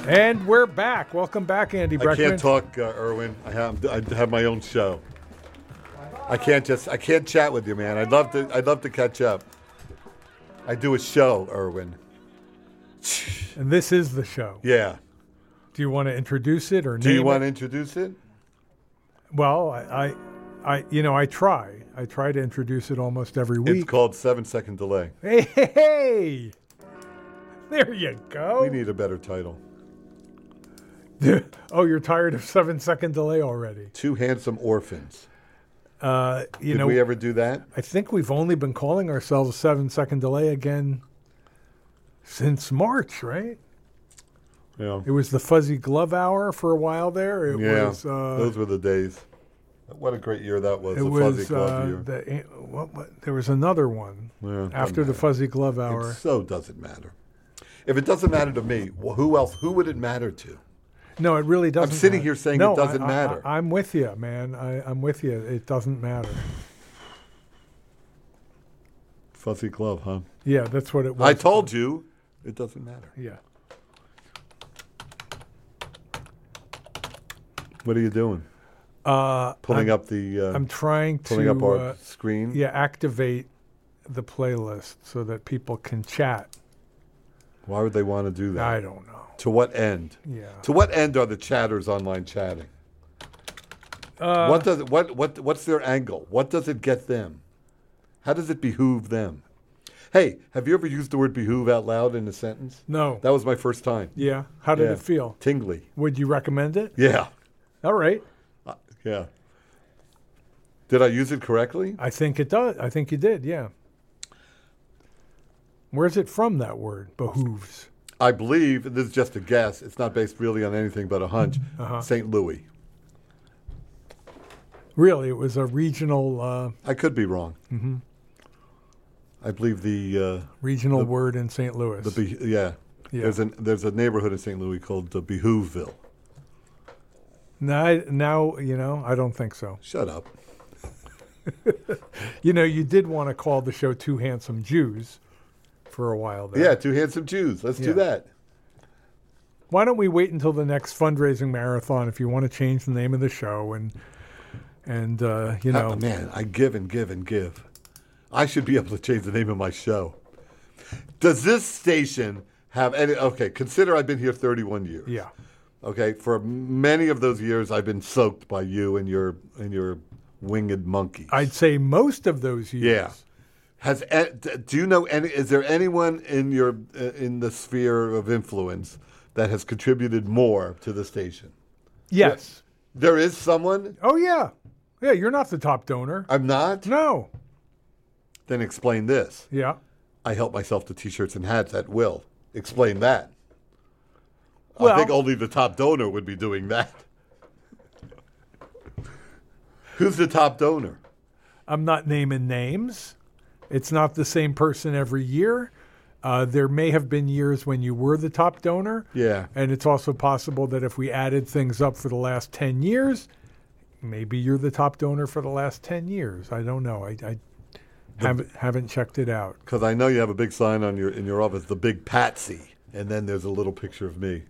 And we're back. Welcome back, Andy Breckman. I can't talk, Erwin. I have my own show. I can't chat with you, man. I'd love to catch up. I do a show, Erwin. And this is the show. Yeah. Do you want to introduce it or name it? Do you want to introduce it? Well, I try. I try to introduce it almost every week. It's called 7-Second Delay. Hey! There you go. We need a better title. Oh, you're tired of 7-Second Delay already? Two Handsome Orphans. Did we ever do that? I think we've only been calling ourselves 7-Second Delay again since March, right? Yeah. It was the Fuzzy Glove Hour for a while there. It was, those were the days. What a great year that was, Fuzzy Glove year. There was another one after the Fuzzy Glove Hour. It so doesn't matter. If it doesn't matter to me, well, who else? Who would it matter to? No, it really doesn't. I'm sitting here saying it doesn't matter. I'm with you, man. I'm with you. It doesn't matter. Fuzzy Glove, huh? Yeah, that's what it was. I told you, it doesn't matter. Yeah. What are you doing? Pulling up the. I'm trying to pulling up our screen. Yeah, activate the playlist so that people can chat. Why would they want to do that? I don't know. To what end? Yeah. To what end are the chatters online chatting? What's their angle? What does it get them? How does it behoove them? Hey, have you ever used the word behoove out loud in a sentence? No. That was my first time. Yeah. How did it feel? Tingly. Would you recommend it? Yeah. All right. Yeah. Did I use it correctly? I think it does. I think you did, yeah. Where's it from, that word, behooves? I believe, this is just a guess, it's not based really on anything but a hunch, St. Louis. Really? It was a regional... I could be wrong. Mm-hmm. I believe the... regional word in St. Louis. Yeah. There's a neighborhood in St. Louis called Behooveville. Now, I don't think so. Shut up. You did want to call the show Two Handsome Jews for a while there. Yeah, Two Handsome Jews. Let's do that. Why don't we wait until the next fundraising marathon if you want to change the name of the show and Man, I give and give and give. I should be able to change the name of my show. Does this station have any... Okay, consider I've been here 31 years. Yeah. Okay, for many of those years, I've been soaked by you and your winged monkeys. I'd say most of those years. Yeah. Do you know any? Is there anyone in the sphere of influence that has contributed more to the station? Yes. There is someone? Oh yeah, yeah. You're not the top donor. I'm not? No. Then explain this. Yeah. I help myself to T-shirts and hats at will. Explain that. Well, I think only the top donor would be doing that. Who's the top donor? I'm not naming names. It's not the same person every year. There may have been years when you were the top donor. Yeah. And it's also possible that if we added things up for the last 10 years, maybe you're the top donor for the last 10 years. I don't know. I haven't checked it out. Because I know you have a big sign in your office, the Big Patsy, and then there's a little picture of me.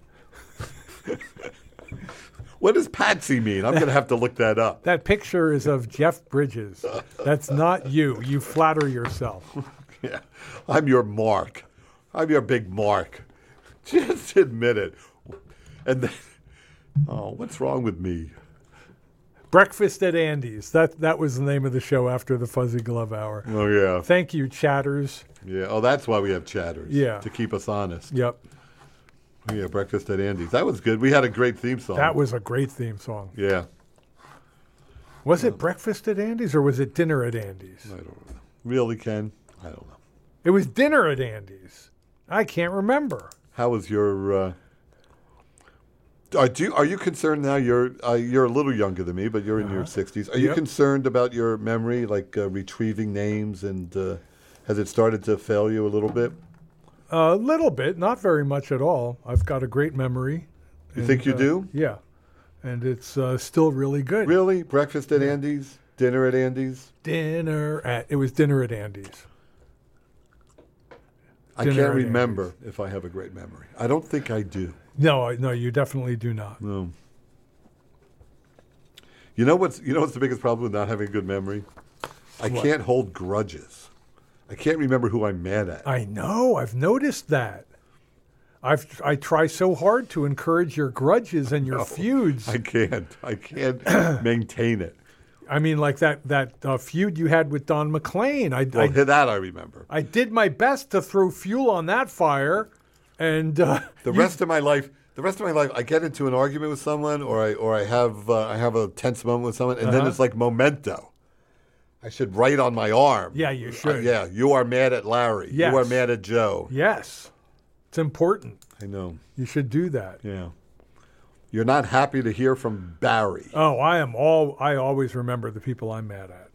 What does Patsy mean? I'm going to have to look that up. That picture is of Jeff Bridges. That's not you. You flatter yourself. Yeah, I'm your Mark. I'm your big Mark. Just admit it. And then, what's wrong with me? Breakfast at Andy's. That was the name of the show after the Fuzzy Glove Hour. Oh, yeah. Thank you, chatters. Yeah. Oh, that's why we have chatters. Yeah. To keep us honest. Yep. Yeah, Breakfast at Andy's. That was good. We had a great theme song. That was a great theme song. Yeah. Was it Breakfast at Andy's or was it Dinner at Andy's? I don't know. Really, Ken? I don't know. It was Dinner at Andy's. I can't remember. How was your... Are you concerned now? You're a little younger than me, but you're in your 60s. Are you concerned about your memory, like retrieving names, and has it started to fail you a little bit? A little bit, not very much at all. I've got a great memory. You think you do? Yeah. And it's still really good. Really? Breakfast at Andy's? Dinner at Andy's? It was Dinner at Andy's. I dinner can't at remember Andy's. if I have a great memory. I don't think I do. No, you definitely do not. No. You know what's the biggest problem with not having a good memory? I What? can't hold grudges. I can't remember who I'm mad at. I know. I've noticed that. I try so hard to encourage your grudges and your feuds. I can't maintain it. I mean, like that feud you had with Don McLean. Well, that I remember. I did my best to throw fuel on that fire, and The rest of my life, I get into an argument with someone, or I have a tense moment with someone, and then it's like memento. I should write on my arm. Yeah, you should. Yeah, you are mad at Larry. Yes. You are mad at Joe. Yes, it's important. I know. You should do that. Yeah. You're not happy to hear from Barry. Oh, I always remember the people I'm mad at.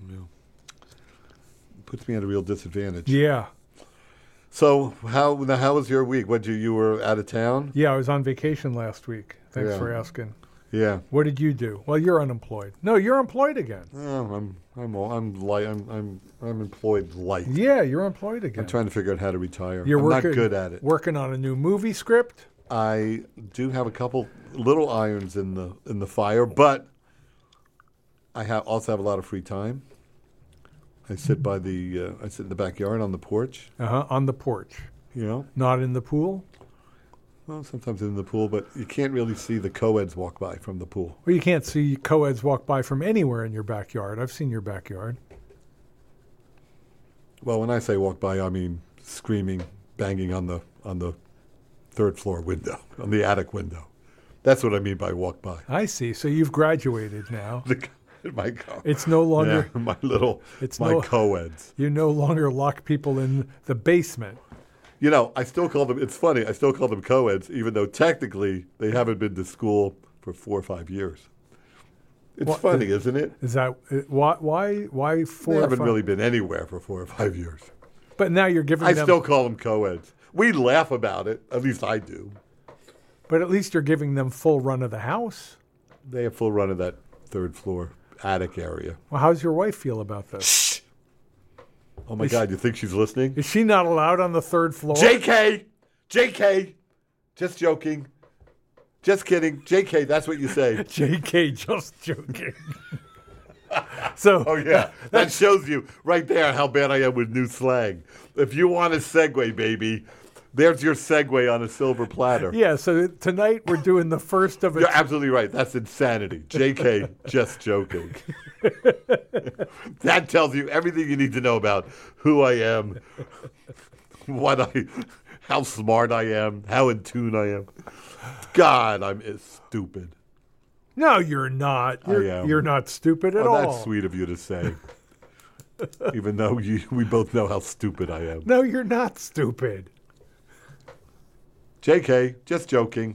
Puts me at a real disadvantage. Yeah. So how was your week? You were out of town? Yeah, I was on vacation last week. Thanks Yeah. for asking. Yeah. What did you do? Well, you're unemployed. No, you're employed again. Oh, I'm employed light. Yeah, you're employed again. I'm trying to figure out how to retire. You're I'm not good at it. Working on a new movie script. I do have a couple little irons in the fire, but I also have a lot of free time. I sit in the backyard on the porch. On the porch. You know, Not in the pool. well, sometimes in the pool, but you can't really see the co-eds walk by from the pool. Well, you can't see co-eds walk by from anywhere in your backyard. I've seen your backyard. Well, when I say walk by, I mean screaming, banging on the third floor window, on the attic window. That's what I mean by walk by. I see. So you've graduated now. My co- It's no longer. yeah, my co-eds. You no longer lock people in the basement. You know, I still call them. It's funny. I still call them co-eds, even though technically they haven't been to school for 4 or 5 years. It's funny, isn't it? Is that why 4 They or haven't 5? really been anywhere for 4 or 5 years. But now you're giving I them. still call them co-eds. We laugh about it. At least I do. But at least you're giving them full run of the house. They have full run of that third floor attic area. Well, how's your wife feel about this? Shh. Oh my God! You think she's listening? Is she not allowed on the third floor? JK, just joking, just kidding. JK, that's what you say. JK, just joking. So, Oh yeah, that shows you right there how bad I am with new slang. If you want a segue, baby, there's your segue on a silver platter. yeah, so tonight we're doing the first of it. You're absolutely right. That's insanity. JK, just joking. That tells you everything you need to know about who I am, how smart I am, how in tune I am. God, I'm stupid. No, you're not. I am. You're not stupid at Oh, all. that's sweet of you to say. Even though we both know how stupid I am. No, you're not stupid. JK, just joking.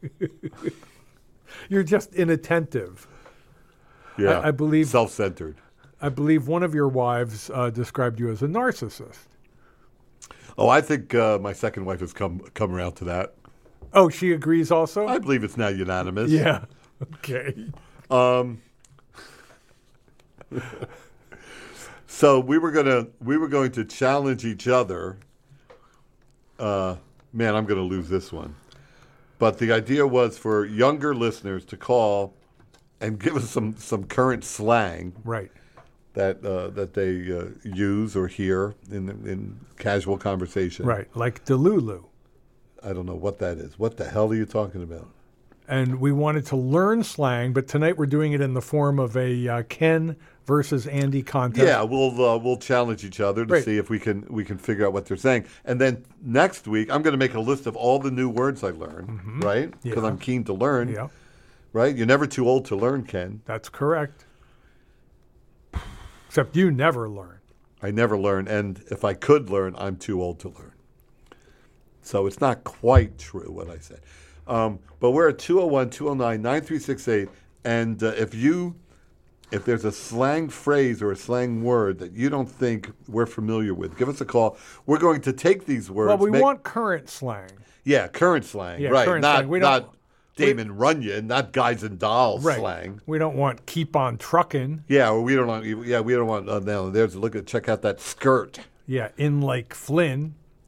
You're just inattentive. Yeah, I believe- self-centered. I believe one of your wives described you as a narcissist. Oh, I think my second wife has come around to that. Oh, she agrees also? I believe it's now unanimous. Yeah. Okay. So we were going to challenge each other. Man, I'm going to lose this one. But the idea was for younger listeners to call and give us some current slang Right. that they use or hear in casual conversation. Right. Like Delulu. I don't know what that is. What the hell are you talking about? And we wanted to learn slang, but tonight we're doing it in the form of a Ken versus Andy contest. Yeah, we'll challenge each other to Right. see if we can figure out what they're saying. And then next week, I'm going to make a list of all the new words I learned, right? Because Yeah. I'm keen to learn, Yeah, right? You're never too old to learn, Ken. that's correct. Except you never learn. I never learn, and if I could learn, I'm too old to learn. So it's not quite true what I said. But we're at 201-209-9368, and if there's a slang phrase or a slang word that you don't think we're familiar with, give us a call. We're going to take these words. Well, we want current slang. Yeah, current slang, Yeah, right? current Not slang. We don't- not Damon Runyon, not Guys and Dolls Right. slang. We don't want keep on trucking. Yeah, or we don't want. Yeah, we don't want. Now there's check out that skirt. Yeah, in Lake Flynn.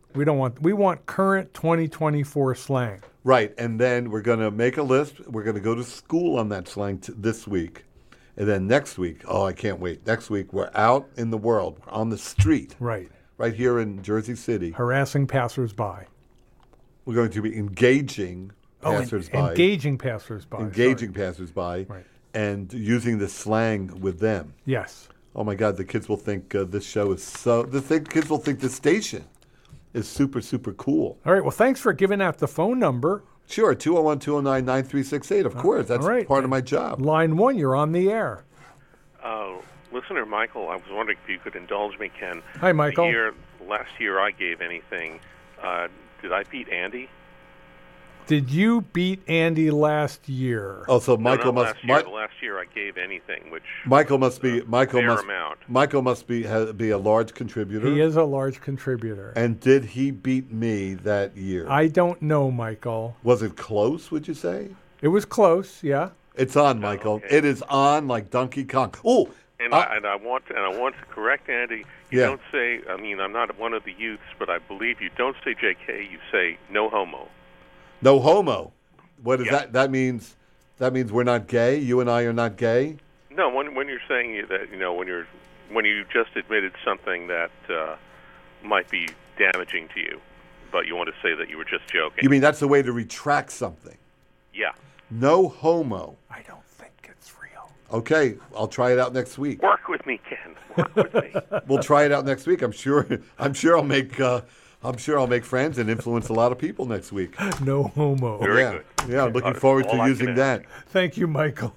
We want current 2024 slang. Right, and then we're going to make a list. We're going to go to school on that slang this week. And then next week, oh, I can't wait. Next week, we're out in the world, we're on the street. Right. Right here in Jersey City. Harassing passersby. We're going to be engaging passersby. Engaging passersby. Engaging passersby. Right. And using the slang with them. Yes. Oh, my God, the kids will think this show is kids will think this station is super, super cool. All right. Well, thanks for giving out the phone number. Sure, 201-209-9368. Of course, that's part of my job. Line 1, you're on the air. Listener Michael, I was wondering if you could indulge me, Ken. Hi, Michael. Last year I gave anything. Did I beat Andy? Did you beat Andy last year? Oh, so Michael no, must. Last year I gave anything, which Michael must be amount. Michael must be a large contributor. He is a large contributor. And did he beat me that year? I don't know, Michael. Was it close? Would you say? It was close. Yeah. It's on, Michael. Okay. It is on like Donkey Kong. Oh. And I want to correct Andy. You don't say. I mean, I'm not one of the youths, but I believe you don't say J.K. You say no homo. No homo. What does that means? That means we're not gay. You and I are not gay. No, when you're saying that, when you just admitted something that might be damaging to you, but you want to say that you were just joking. You mean that's the way to retract something? Yeah. No homo. I don't think it's real. Okay, I'll try it out next week. Work with me, Ken. Work with me. We'll try it out next week. I'm sure I'll make friends and influence a lot of people next week. No homo. Very good. Yeah, I'm looking forward to using that. Thank you, Michael.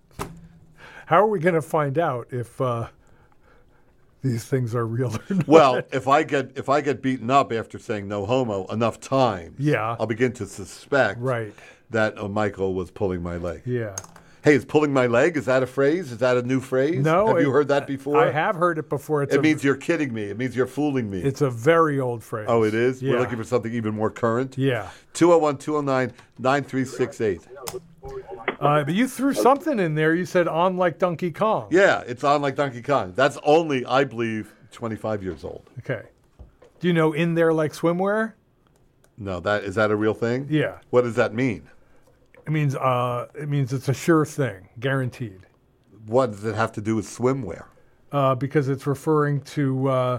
How are we going to find out if these things are real or not? Well, if I get beaten up after saying no homo enough times, I'll begin to suspect that Michael was pulling my leg. Yeah. Hey, is pulling my leg, is that a phrase? Is that a new phrase? No. Have you heard that before? I have heard it before. It means you're kidding me. It means you're fooling me. It's a very old phrase. Oh, it is? Yeah. We're looking for something even more current? Yeah. 201-209-9368. But you threw something in there. You said on like Donkey Kong. Yeah, it's on like Donkey Kong. That's only, I believe, 25 years old. Okay. Do you know in there like swimwear? No, is that a real thing? Yeah. What does that mean? It means it's a sure thing, guaranteed. What does it have to do with swimwear? Because it's referring to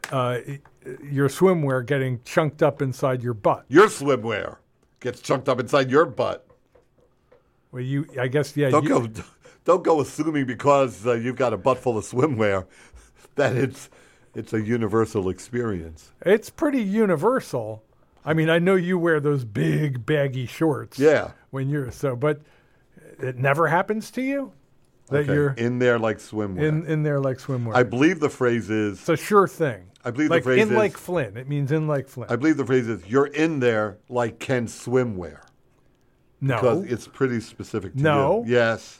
your swimwear getting chunked up inside your butt. Your swimwear gets chunked up inside your butt. Well, I guess, yeah. Don't go assuming because you've got a butt full of swimwear that it's a universal experience. It's pretty universal. I mean, I know you wear those big baggy shorts. Yeah. But it never happens to you that you're in there like swimwear. In there like swimwear. I believe the phrase is. It's a sure thing. I believe like the phrase is in like Flynn. It means in like Flynn. I believe the phrase is you're in there like Ken swimwear. No. Because it's pretty specific to you. Yes.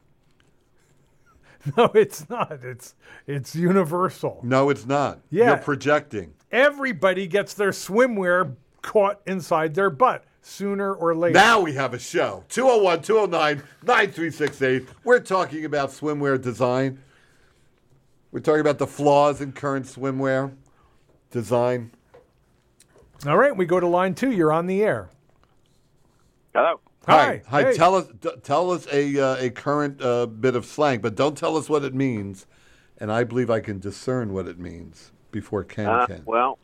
No, it's not. It's universal. No, it's not. Yeah. You're projecting. Everybody gets their swimwear caught inside their butt sooner or later. Now we have a show. 201-209-9368. We're talking about swimwear design. We're talking about the flaws in current swimwear design. All right, we go to line 2. You're on the air. Hello. Hi. Hey. Tell us a current bit of slang, but don't tell us what it means. And I believe I can discern what it means before Ken can. Well,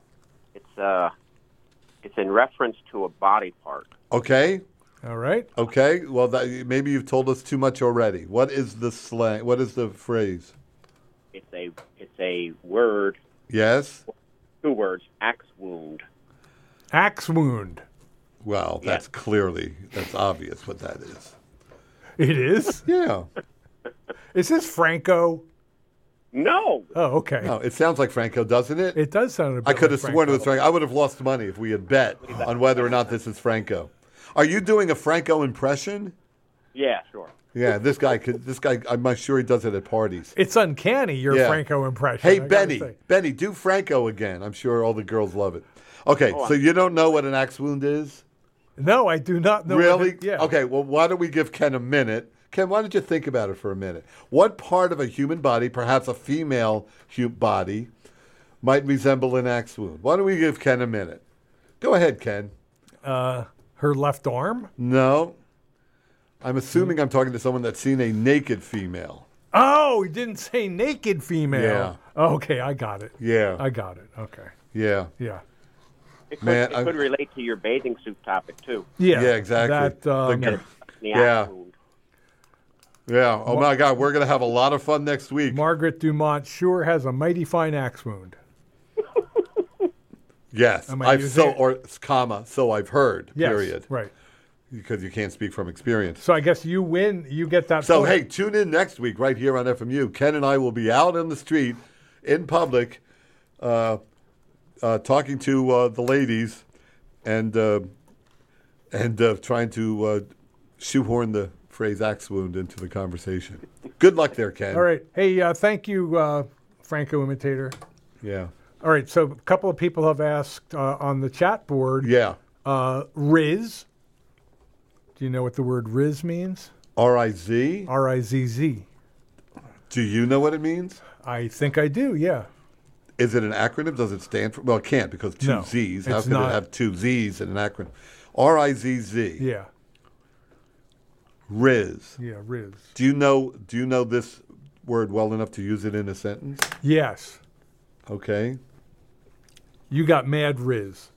it's in reference to a body part. Okay. All right. Okay. Well, maybe you've told us too much already. What is the slang? What is the phrase? It's a word. Yes. 2 words. Axe wound. Axe wound. Well, that's obvious what that is. It is? Yeah. Is this Franco? No. Oh, okay. No, it sounds like Franco, doesn't it? It does sound a bit I could like have sworn it was Franco. I would have lost money if we had bet on whether or not this is Franco. Are you doing a Franco impression? Yeah, sure. Yeah, this guy, I'm sure he does it at parties. It's uncanny, your Franco impression. Hey, Benny, do Franco again. I'm sure all the girls love it. Okay, so you don't know what an axe wound is? No, I do not know. Really? Yeah. Okay, well, why don't we give Ken a minute? Ken, why don't you think about it for a minute? What part of a human body, perhaps a female body, might resemble an axe wound? Why don't we give Ken a minute? Go ahead, Ken. Her left arm? No. I'm assuming I'm talking to someone that's seen a naked female. Oh, he didn't say naked female. Yeah. Okay, I got it. Yeah. I got it. Okay. Yeah. Yeah. It could, Man, it could relate to your bathing suit topic, too. Yeah. Yeah, exactly. That, The Yeah. axe wound. Yeah. Oh, my God. We're going to have a lot of fun next week. Margaret Dumont sure has a mighty fine axe wound. Yes. Am I using it? So I've heard, Yes. period. Right. Because you can't speak from experience. So I guess you win. You get that So, point. hey, tune in next week right here on FMU. Ken and I will be out on the street in public talking to the ladies and trying to shoehorn the phrase axe wound into the conversation. Good luck there, Ken. All right. Hey, thank you, Franco Imitator. Yeah. All right. So a couple of people have asked on the chat board, Yeah. Riz. Do you know what the word Riz means? R-I-Z? R-I-Z-Z. Do you know what it means? I think I do, yeah. Is it an acronym? Does it stand for? Well, it can't because two No, Z's. How it's could not. it have two Z's in an acronym? R-I-Z-Z. Yeah. Riz. Yeah, Riz. Do you know this word well enough to use it in a sentence? Yes. Okay. You got mad Riz.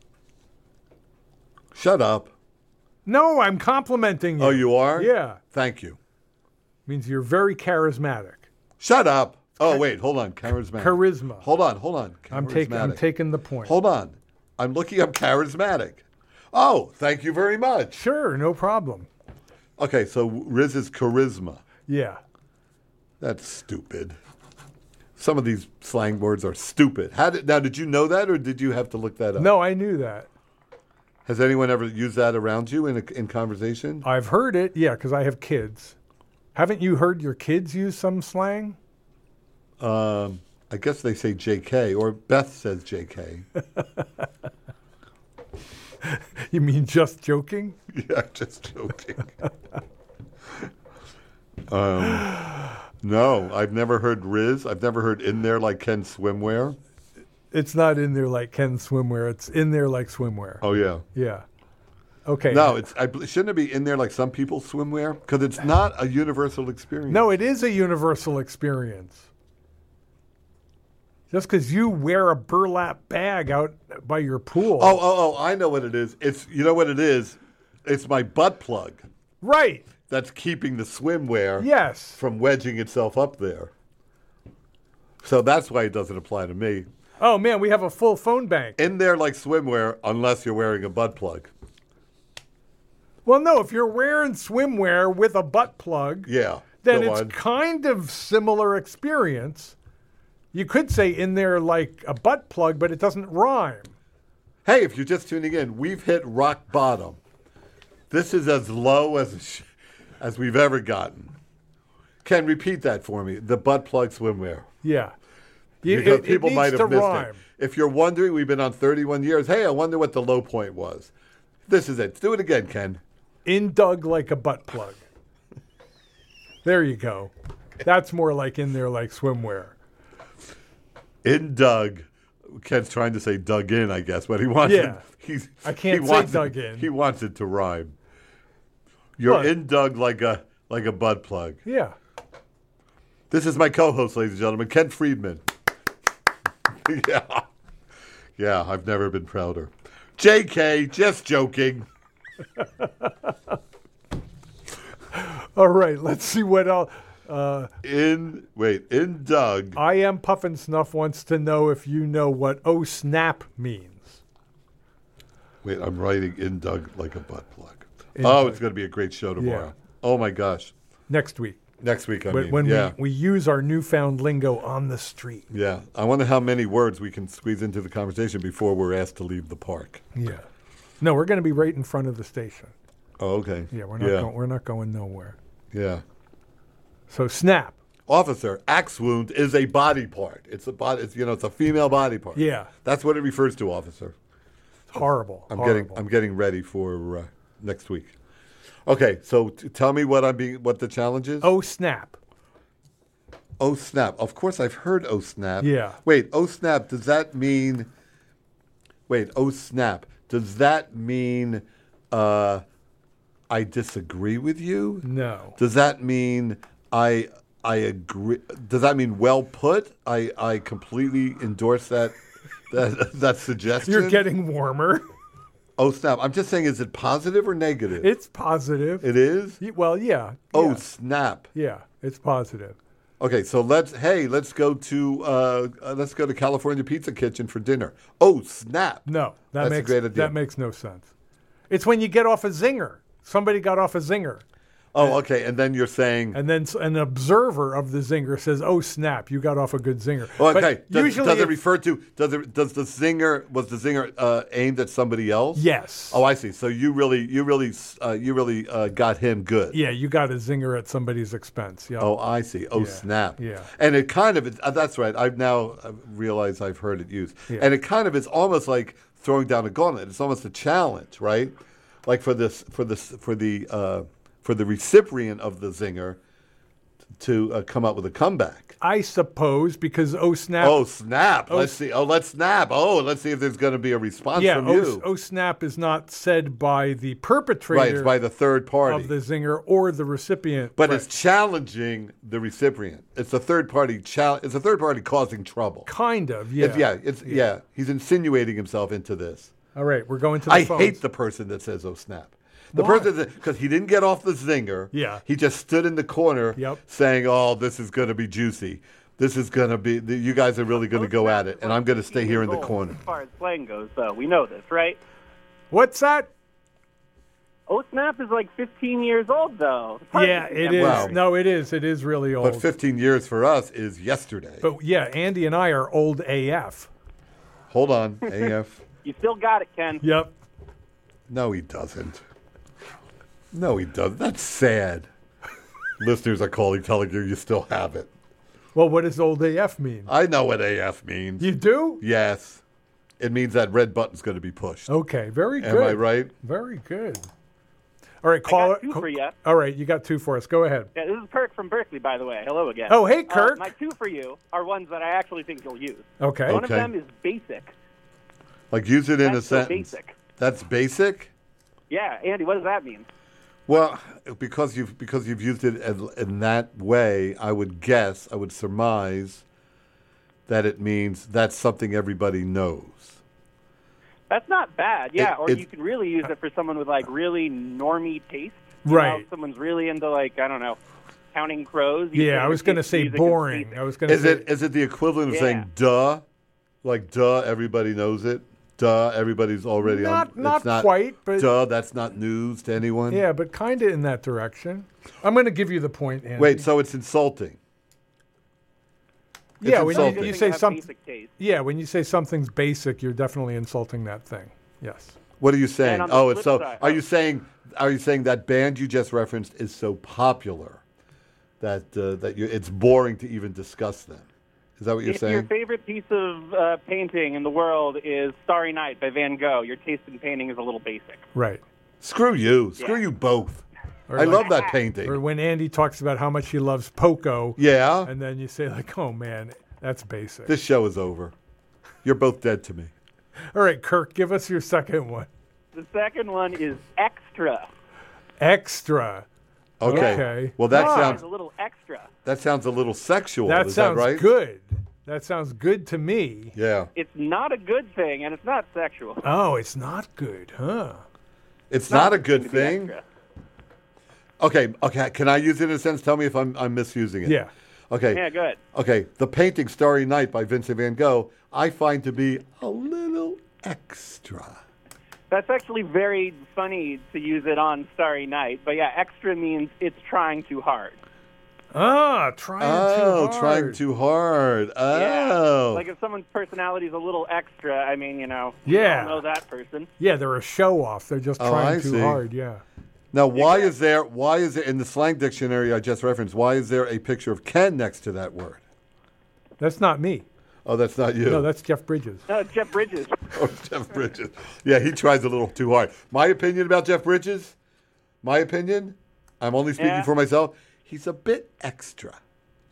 Shut up. No, I'm complimenting you. Oh, you are? Yeah. Thank you. Means you're very charismatic. Shut up. Oh, wait. Hold on. Charismatic. Charisma. Hold on. I'm Charismatic. taking the point. Hold on. I'm looking up charismatic. Oh, thank you very much. Sure, no problem. Okay, so Riz is charisma. Yeah. That's stupid. Some of these slang words are stupid. Now, did you know that, or did you have to look that up? No, I knew that. Has anyone ever used that around you in conversation? I've heard it, yeah, because I have kids. Haven't you heard your kids use some slang? I guess they say JK, or Beth says JK. You mean just joking? Yeah, just joking. No, I've never heard Riz. I've never heard in there like Ken swimwear. It's not in there like Ken's swimwear. It's in there like swimwear. Oh, yeah. Yeah. Okay. No, shouldn't it be in there like some people swimwear? Because it's not a universal experience. No, it is a universal experience. Just because you wear a burlap bag out by your pool. Oh, I know what it is. You know what it is? It's my butt plug Right. that's keeping the swimwear Yes. from wedging itself up there. So that's why it doesn't apply to me. Oh, man, we have a full phone bank. In there like swimwear, unless you're wearing a butt plug. Well, no, if you're wearing swimwear with a butt plug, Yeah. then go it's on. kind of similar experience. You could say in there like a butt plug, but it doesn't rhyme. Hey, if you're just tuning in, we've hit rock bottom. This is as low as we've ever gotten. Ken, repeat that for me. The butt plug swimwear. Yeah. Because people needs might to have missed rhyme. it. If you're wondering, we've been on 31 years. Hey, I wonder what the low point was. This is it. Do it again, Ken. In dug like a butt plug. There you go. That's more like in there like swimwear. In dug. Ken's trying to say dug in, I guess, but he wants Yeah. it. I can't he say wants dug it, in. He wants it to rhyme. You're Look. in dug like a butt plug. Yeah. This is my co-host, ladies and gentlemen, Ken Friedman. Yeah, I've never been prouder. JK, just joking. All right, let's see what else. In Doug. I Am Puffin Snuff wants to know if you know what "oh snap" means. Wait, I'm writing in Doug like a butt plug. In It's Doug. going to be a great show tomorrow. Yeah. Oh my gosh. Next week. Next week, When yeah. we use our newfound lingo on the street. Yeah. I wonder how many words we can squeeze into the conversation before we're asked to leave the park. Yeah. No, we're going to be right in front of the station. Oh, okay. Yeah, we're not going nowhere. Yeah. So snap. Officer, axe wound is a body part. It's a body. It's a female body part. Yeah. That's what it refers to, officer. It's horrible. I'm horrible. getting ready for next week. Okay, so tell me what the challenge is. Oh snap. Oh, snap. Of course, I've heard oh, snap. Yeah. Wait, oh, snap, does that mean... Wait, oh, snap. Does that mean I disagree with you? No. Does that mean I agree? Does that mean well put? I completely endorse that suggestion. You're getting warmer. Oh, snap. I'm just saying, is it positive or negative? It's positive. It is? Well, yeah. Oh, yeah. snap. Yeah, it's positive. Okay, so let's go to California Pizza Kitchen for dinner. Oh, snap. No, That's a great idea. that makes no sense. It's when you get off a zinger. Somebody got off a zinger. Oh, okay, and then you're saying... And then an observer of the zinger says, "Oh snap, you got off a good zinger." Oh, okay, But usually does it it's- refer to... was the zinger aimed at somebody else? Yes. Oh, I see. So you really got him good. Yeah, you got a zinger at somebody's expense. Yeah. Oh, I see. Oh, Yeah. snap. Yeah. And it kind of, that's right. I've now realized I've heard it used. Yeah. And it kind of is almost like throwing down a gauntlet. It's almost a challenge, right? Like for the recipient of the zinger to come up with a comeback. I suppose because oh snap. Oh, snap. Let's see. Oh, let's snap. Oh, let's see if there's going to be a response yeah. from Oh, you. oh snap is not said by the perpetrator Right, it's by the third party. of the zinger or the recipient. But Right. it's challenging the recipient. It's a third party It's a third party causing trouble. kind of. Yeah. Yeah. He's insinuating himself into this. All right, we're going to the I phones. hate the person that says, "Oh snap." The Why? person because he didn't get off the zinger. Yeah. He just stood in the corner, Yep. saying, "Oh, this is going to be juicy. This is going to be. You guys are really going to go at it, and I'm going to stay here in the corner." As far as slang goes, though, we know this, right? What's that? Oh, snap is like 15 years old, though. It's hard Yeah, to it remember. is. Wow. No, it is. It is really old. But 15 years for us is yesterday. But yeah, Andy and I are old AF. Hold on, AF. You still got it, Ken. Yep. No, he doesn't. No, he doesn't. That's sad. Listeners are calling, telling you still have it. Well, what does old AF mean? I know what AF means. You do? Yes. It means that red button's going to be pushed. Okay, very good. Am I right? Very good. All right, caller. got two for ya. All right, you got two for us. Go ahead. Yeah, this is Kirk from Berkeley, by the way. Hello again. Oh, hey, Kirk. My two for you are ones that I actually think you'll use. Okay. One of Okay. them is basic. Like use it in That's a so sentence. basic. That's basic? Yeah, Andy, what does that mean? Well, because you've used it in that way, I would surmise that it means that's something everybody knows. That's not bad, yeah. Or it- you can really use it for someone with like really normie taste. You Right. know, if someone's really into like, I don't know, counting crows. you Yeah, can I was going to use say music as boring. basic. I was going to Is say it the equivalent of Yeah. saying duh? Like duh, everybody knows it. Duh, everybody's already on. not It's quite, but duh, that's not news to anyone. yeah, but kind of in that direction. I'm going to give you the point, Andy. Wait, so it's insulting. yeah, it's when insulting. you Good say thing have something, basic taste. yeah, when you say something's basic, you're definitely insulting that thing. Yes. What are you saying? And on the Oh, it's flip so. side- Are you saying that band you just referenced is so popular that it's boring to even discuss them? Is that what you're If your saying? favorite piece of painting in the world is Starry Night by Van Gogh, your taste in painting is a little basic. Right. Screw you. Screw Yeah. you both. Or I like- love that painting. Or when Andy talks about how much he loves Poco, Yeah. and then you say like, "Oh man, that's basic." This show is over. You're both dead to me. All right, Kirk, give us your second one. The second one is extra. Extra. Okay. Okay. Well, that Ah. It's a little extra. sounds a little sexual. That is sounds that right? good. That sounds good to me. Yeah. It's not a good thing, and it's not sexual. Oh, it's not good, huh? It's not a good to be thing. extra. Okay. Can I use it in a sense? Tell me if I'm misusing it. Yeah. Okay. Yeah, good. Okay. The painting Starry Night by Vincent van Gogh, I find to be a little extra. That's actually very funny to use it on Starry Night. But yeah, extra means it's trying too hard. Ah, trying too hard. Trying too hard. Yeah. Oh. Like if someone's personality is a little extra, I mean, Yeah. you all know that person. Yeah, they're a show off. They're just Oh, trying I too see. hard. Yeah. Now, why is there in the slang dictionary I just referenced? Why is there a picture of Ken next to that word? That's not me. Oh, that's not you. No, that's Jeff Bridges. No, Jeff Bridges. Oh, Jeff Bridges. Yeah, he tries a little too hard. My opinion about Jeff Bridges, I'm only speaking Yeah. for myself, he's a bit extra.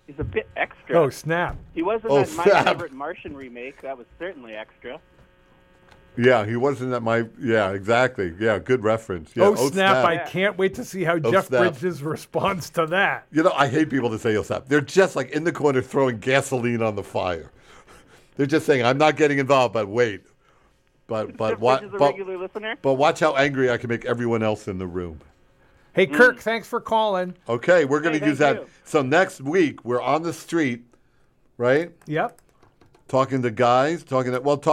He's a bit extra. Oh, snap. He wasn't Oh, at My snap. Favorite Martian remake. That was certainly extra. Yeah, he wasn't at my. Yeah, exactly. Yeah, good reference. Yeah, Oh, snap. I Yeah. can't wait to see how Jeff snap. Bridges responds to that. You know, I hate people to say "oh snap." They're just like in the corner throwing gasoline on the fire. They're just saying, "I'm not getting involved," but wait, but Jeff what? Bridges a But, regular listener? but watch how angry I can make everyone else in the room. Hey, Kirk, thanks for calling. Okay, we're going to Hey, use thank that. you. So next week we're on the street, right? Yep. Talking to guys, talking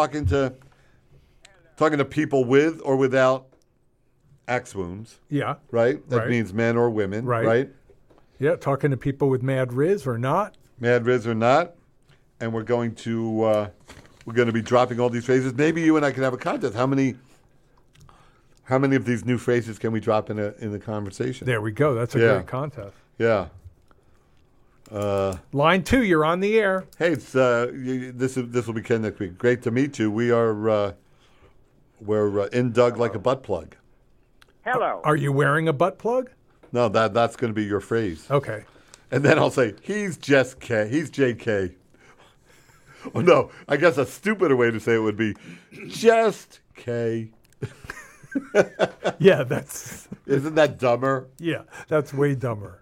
to people with or without axe wounds, Yeah. right? That Right. means men or women, Right. right? Yeah, talking to people with mad riz or not. Mad Riz or not, and we're going to be dropping all these phrases. Maybe you and I can have a contest. How many of these new phrases can we drop in the conversation? There we go. That's a Yeah. great contest. Yeah. Line 2, you're on the air. Hey, it's this will be Ken next week. Great to meet you. We're in Doug like a butt plug. Hello. Are you wearing a butt plug? No, that's going to be your phrase. Okay. And then I'll say, he's just K. He's JK. Oh, no. I guess a stupider way to say it would be, just K. Yeah, that's Isn't that dumber? way dumber.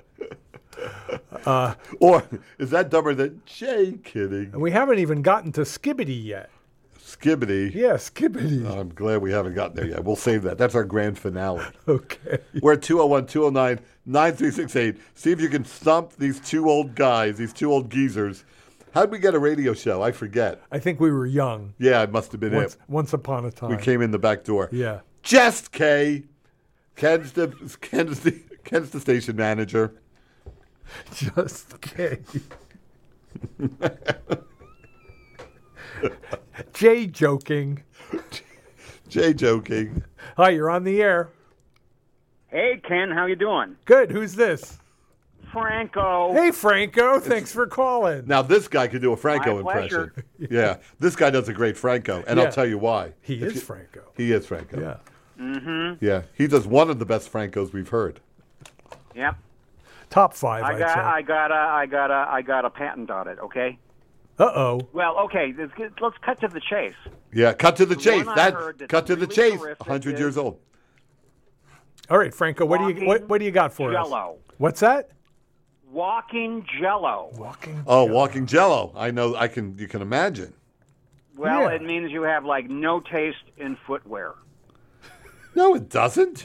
Or is that dumber than J kidding? And we haven't even gotten to Skibbity yet. Skibbity. Yeah, Skibbity. I'm glad we haven't gotten there yet. We'll save that. That's our grand finale. Okay. We're at 201-209-9368. See if you can stump these two old guys, these two old geezers. How'd we get a radio show? I forget. I think we were young Yeah, it must have been once upon a time. We came in the back door. Yeah. Just K. Ken's the station manager. Just K. Jay joking. Jay joking. Hi, you're on the air. Hey, Ken, how you doing? Good. Who's this? Franco. Hey, Franco. Thanks for calling. Now, this guy could do a Franco My pleasure. impression. Yeah, this guy does a great Franco, and Yeah. I'll tell you why. He is Franco. He is Franco. Yeah. Yeah, he does one of the best Francos we've heard. Yep. Top 5, I I'd got say. I got a patent on it, okay? Uh-oh. Well, okay, let's cut to the chase. Yeah, cut to the chase. one I heard that's Cut to the really chase. terrific 100 is- years old. All right, Franco, what do you got for us? Jello. What's that? Walking Jello. Walking. Oh, walking Jello. I know. You can imagine. Well, Yeah. it means you have like no taste in footwear. No, it doesn't.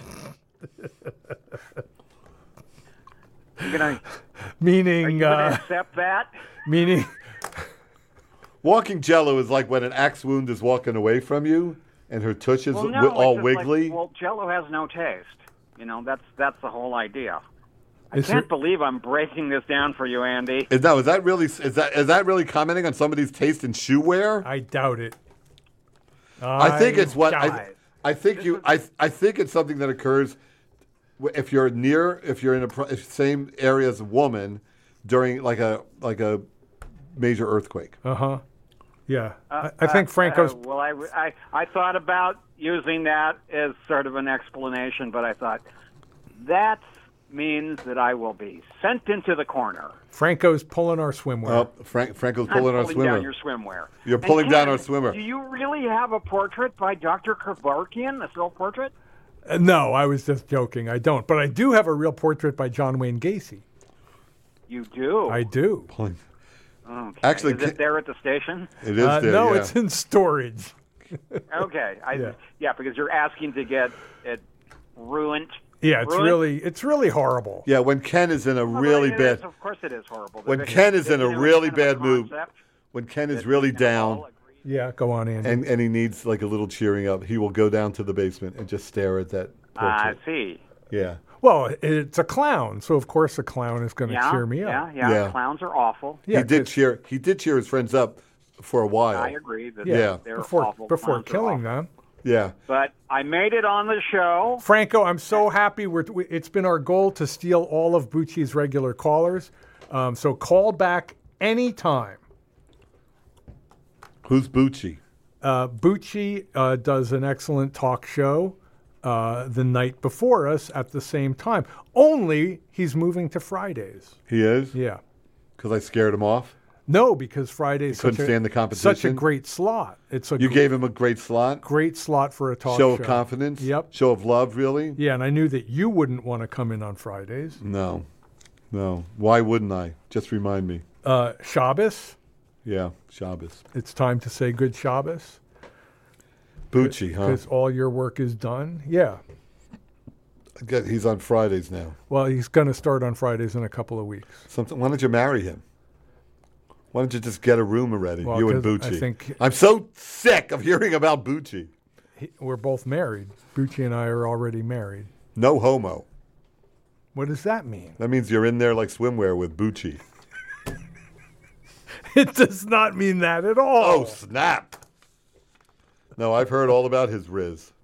You're gonna, Meaning, you gonna accept that? meaning, Walking Jello is like when an axe wound is walking away from you, and her tush is Well, no, all it's just wiggly. Like, well, Jello has no taste. You know, that's the whole idea. I Is can't there- believe I'm breaking this down for you, Andy. Is that really commenting on somebody's taste in shoe wear? I doubt it. I think it's what doubt it. I think I think it's something that occurs if you're in a same area as a woman during like a major earthquake. Uh-huh. Yeah. I think Franco's... Well, I thought about using that as sort of an explanation, but I thought that means that I will be sent into the corner. Franco's pulling our swimwear. Oh, Franco's I'm pulling our pulling swimmer. down your swimwear. You're And pulling down Ken, our swimmer. Do you really have a portrait by Dr. Kevorkian, a self-portrait? No, I was just joking. I don't. But I do have a real portrait by John Wayne Gacy. You do? I do. Pulling. Okay. Actually, Is it there at the station? It is there. No, yeah. it's in storage. Okay. Yeah. Yeah, because you're asking to get it ruined. Yeah, Ruined? it's really horrible. Yeah, when Ken is in a really Well, it bad, is, of course it is horrible. When But Ken is in a you know, really kind of a bad mood, concept when Ken is that really we can down all agree. Yeah, go on, Andy. and he needs like a little cheering up, he will go down to the basement and just stare at that I portrait. see. Yeah. Well, it's a clown, so of course a clown is going to Yeah, cheer me up. Yeah. Clowns are awful. Yeah, he did 'cause- cheer his friends up for a while. I agree that Yeah. they're before awful. before Clowns are killing awful. them. Yeah. But I made it on the show. Franco, I'm so happy. It's been our goal to steal all of Bucci's regular callers. So call back anytime. Who's Bucci? Bucci does an excellent talk show the night before us at the same time. Only he's moving to Fridays. He is? Yeah. Because I scared him off? No, because Friday's Couldn't stand the competition? such a great slot. It's a You gave him a great slot? great slot for a talk Show show. of confidence? Yep. Show of love, really? Yeah, and I knew that you wouldn't want to come in on Fridays. No. Why wouldn't I? Just remind me. Shabbos, Yeah, Shabbos. it's time to say good Shabbos. Bucci, huh? Because all your work is done. Yeah. He's on Fridays now. Well, he's going to start on Fridays in a couple of weeks. Why don't you marry him? Why don't you just get a room already, Well, you and 'cause I Bucci? think- I'm so sick of hearing about Bucci. We're both married. Bucci and I are already married. No homo. What does that mean? That means you're in there like swimwear with Bucci. It does not mean that at all. Oh, snap. No, I've heard all about his Riz.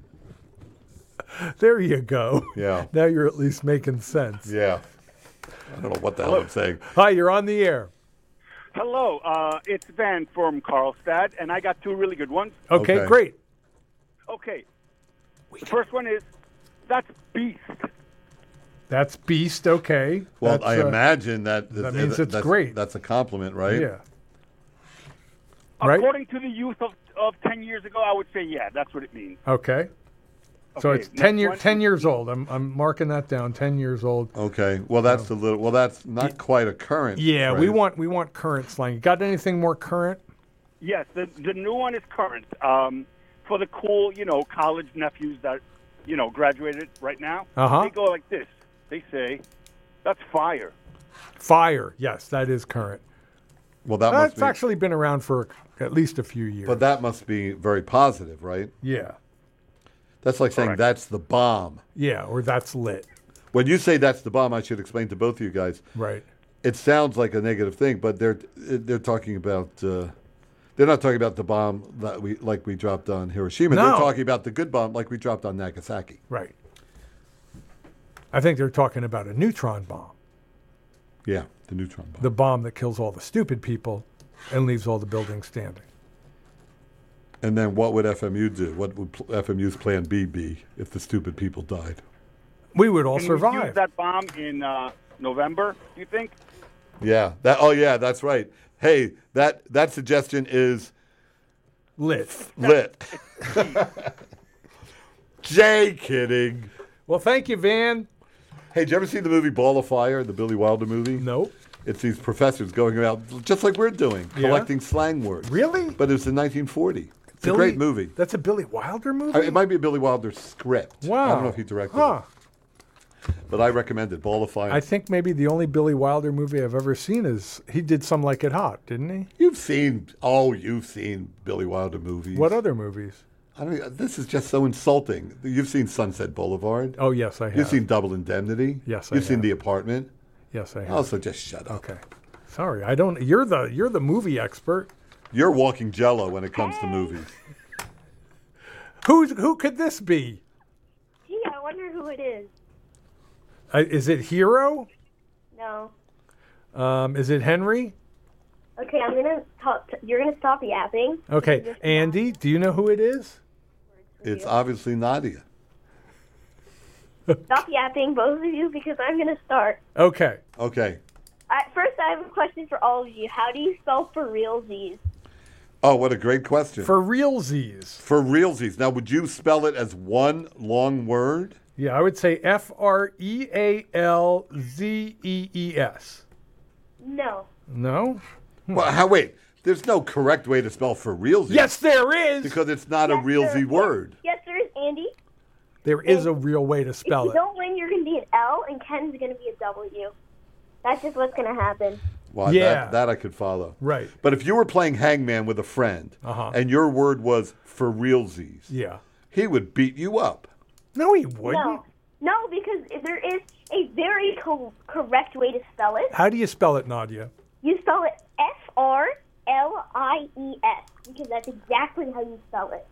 There you go. Yeah. Now you're at least making sense. Yeah. I don't know what the hell I'm saying. Hi, you're on the air. Hello, it's Van from Carlstad, and I got two really good ones. Okay, Okay. great. Okay, the first one is, that's beast. That's beast. Okay. Well, That's, I imagine that means it's that's, great. That's a compliment, right? Yeah. Right? According to the youth of 10 years ago, I would say, yeah, that's what it means. Okay. So Okay, it's next 10 one. years old. I'm marking that down. 10 years old. Okay. Well, that's a little. Well, that's not quite a current. Yeah, phrase. we want current slang. You got anything more current? Yes, the new one is current. For the cool, college nephews that, graduated right now, Uh-huh. they go like this. They say, that's fire. Fire. Yes, that is current. Well, that must That's be. actually been around for at least a few years. But that must be very positive, right? yeah. That's like saying Correct. that's the bomb. Yeah, or that's lit. When you say that's the bomb, I should explain to both of you guys. Right. It sounds like a negative thing, but they're talking about. They're not talking about the bomb that we dropped on Hiroshima. No. They're talking about the good bomb like we dropped on Nagasaki. Right. I think they're talking about a neutron bomb. Yeah, the neutron bomb. The bomb that kills all the stupid people and leaves all the buildings standing. And then what would FMU do? What would FMU's plan B be if the stupid people died? We would all Can we use survive. that bomb in November, do you think? Yeah. That's right. Hey, that suggestion is Lit. lit. Jay, kidding. Well, thank you, Van. Hey, did you ever see the movie Ball of Fire, the Billy Wilder movie? Nope. It's these professors going around, just like we're doing, Yeah? collecting slang words. Really? But it was in 1940. It's a Billy- great movie. That's a Billy Wilder movie? It might be a Billy Wilder script. Wow. I don't know if he directed Huh. it. But I recommend it, Ball of Fire. I think maybe the only Billy Wilder movie I've ever seen is he did Some Like It Hot, didn't he? You've seen Billy Wilder movies. What other movies? I mean, this is just so insulting. You've seen Sunset Boulevard. Oh, yes, I have. You've seen Double Indemnity. Yes, I You've seen have. The Apartment. Yes, I have. Also, just shut up. Okay. Sorry, I don't. You're the movie expert. You're walking Jello when it comes to movies. Who could this be? Gee, I wonder who it is. Is it Hero? No. Is it Henry? Okay, I'm gonna talk. You're gonna stop yapping. Okay, Just- Andy, do you know who it is? It's obviously Nadia. Stop yapping, both of you, because I'm gonna start. Okay. Okay. First, I have a question for all of you. How do you spell for realsies? Oh, what a great question. For realsies. For realsies. Now, would you spell it as one long word? Yeah, I would say FREALZEES. No. No? Well, wait. There's no correct way to spell for realsies. Yes, there is. Because it's not Yes, a realsy there- word. Yes, there is, Andy. There is a real way to If spell you it. don't win, you're gonna be an L, and Ken's gonna be a W. That's just what's gonna happen. Well, Yeah. that I could follow. Right. But if you were playing hangman with a friend Uh-huh. and your word was for realsies, Yeah. he would beat you up. No, he wouldn't. No, because there is a very correct way to spell it. How do you spell it, Nadia? You spell it FRLIES, because that's exactly how you spell it.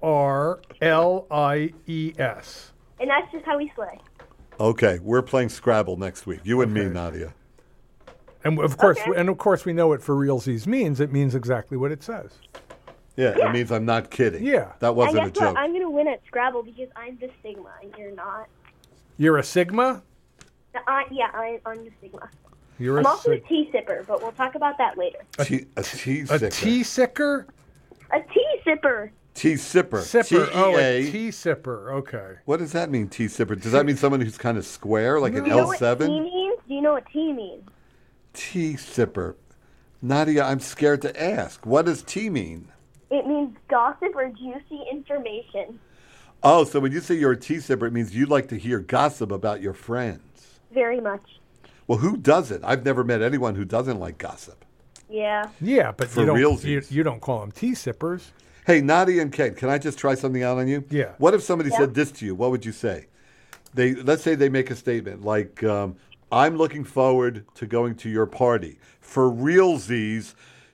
FRLIES. And that's just how we slay. Okay, we're playing Scrabble next week. You and me, Okay. Nadia. And of course, Okay. we know what for realsies means. It means exactly what it says. Yeah, it means I'm not kidding. Yeah. That wasn't a And guess what? joke. I'm going to win at Scrabble because I'm the Sigma and you're not. You're a Sigma? I'm the Sigma. You're I'm a also a tea sipper, but we'll talk about that later. A tea a sicker. tea sicker? A tea sipper. Tea sipper. Sipper. Oh, a T-E-A. tea sipper. Okay. What does that mean, tea sipper? Does that mean someone who's kind of square, like an Do you know what tea L7? means? Do you know what tea means? Tea sipper. Nadia, I'm scared to ask. What does tea mean? It means gossip or juicy information. Oh, so when you say you're a tea sipper, it means you like to hear gossip about your friends. Very much. Well, who doesn't? I've never met anyone who doesn't like gossip. Yeah. Yeah, but For you don't. realsies. You don't call them tea sippers. Hey, Nadia and Ken, can I just try something out on you? Yeah. What if somebody Yeah. said this to you? What would you say? Let's say they make a statement like, I'm looking forward to going to your party. For realsies,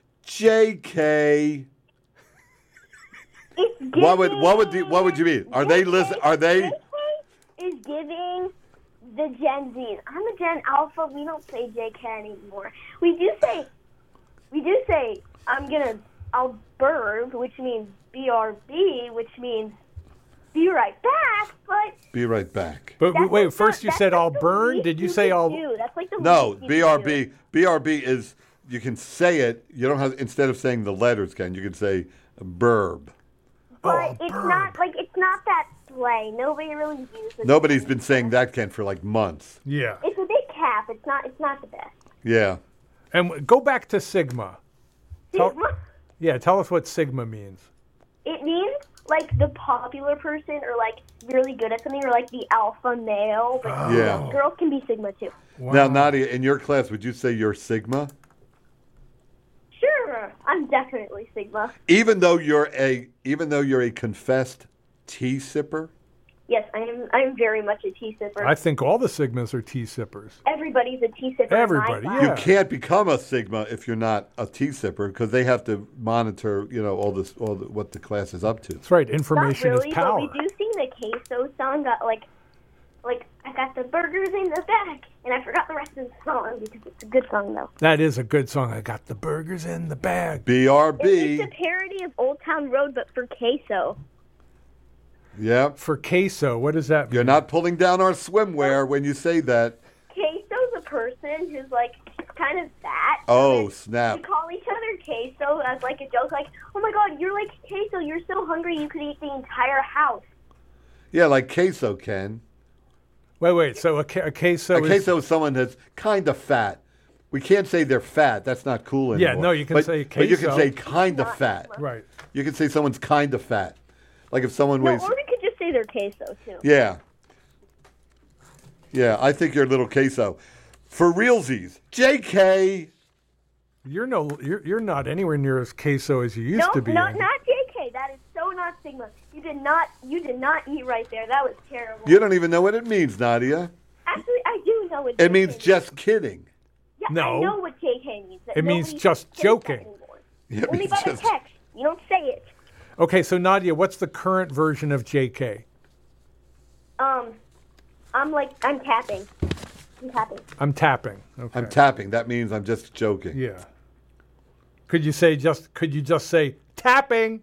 JK. It's giving, What would you mean? Are they listen? Are they? JK is giving the Gen Zs. I'm a Gen Alpha. We don't say JK anymore. We do say I'll burb, which means BRB, which means be right back. But Be right back. But that's wait, like first the- you that's said like I'll the burn. least Did you you say could I'll? do. That's like the No, least you could do. BRB is you can say it. You don't have instead of saying the letters, Ken. You can say burb. But it's not that slang. Nobody really uses it. Nobody's been saying that, Ken, for like months. Yeah. It's a big cap. It's not the best. Yeah. And go back to Sigma. Tell- Sigma? Yeah, tell us what Sigma means. It means like the popular person or like really good at something or like the alpha male. But Yeah. girls can be Sigma too. Now, Nadia, in your class, would you say you're Sigma? Sure, I'm definitely Sigma. Even though you're a confessed tea sipper? Yes, I'm very much a tea sipper. I think all the Sigmas are tea sippers. Everybody's a tea sipper. in my Everybody, class. yeah. You can't become a Sigma if you're not a tea sipper because they have to monitor, what the class is up to. That's right. Not Information really, is power. but we do sing the queso song. That like I got the burgers in the bag, and I forgot the rest of the song because it's a good song though. That is a good song. I got the burgers in the bag. BRB. It's a parody of Old Town Road, but for queso. Yep. For queso, what does that mean? You're not pulling down our swimwear when you say that. Queso's a person who's like kind of fat. Oh, and snap. We call each other queso as like a joke, like, "Oh my God, you're like queso. You're so hungry you could eat the entire house." Yeah, like queso, Ken. Wait. So a queso A is... queso is someone that's kind of fat. We can't say they're fat. That's not cool anymore. Yeah, no, you can say But you can queso. say kind of fat. Right. You can say someone's kind of fat. Like if someone No, weighs... or we could just say they're queso too. Yeah. Yeah, I think you're a little queso. For realsies, JK. You're not anywhere near as queso as you used No, to be. not Andy. JK. That is so not Sigma. You did not eat right there. That was terrible. You don't even know what it means, Nadia. Actually, I do know what It JK means just kidding. Yeah, No. I know what JK means. That It means nobody just says that joking. anymore. It Only means by just- the text. You don't say it. Okay, so Nadia, what's the current version of JK? I'm tapping. I'm tapping. I'm tapping. Okay. I'm tapping. That means I'm just joking. Yeah. Could you just say tapping?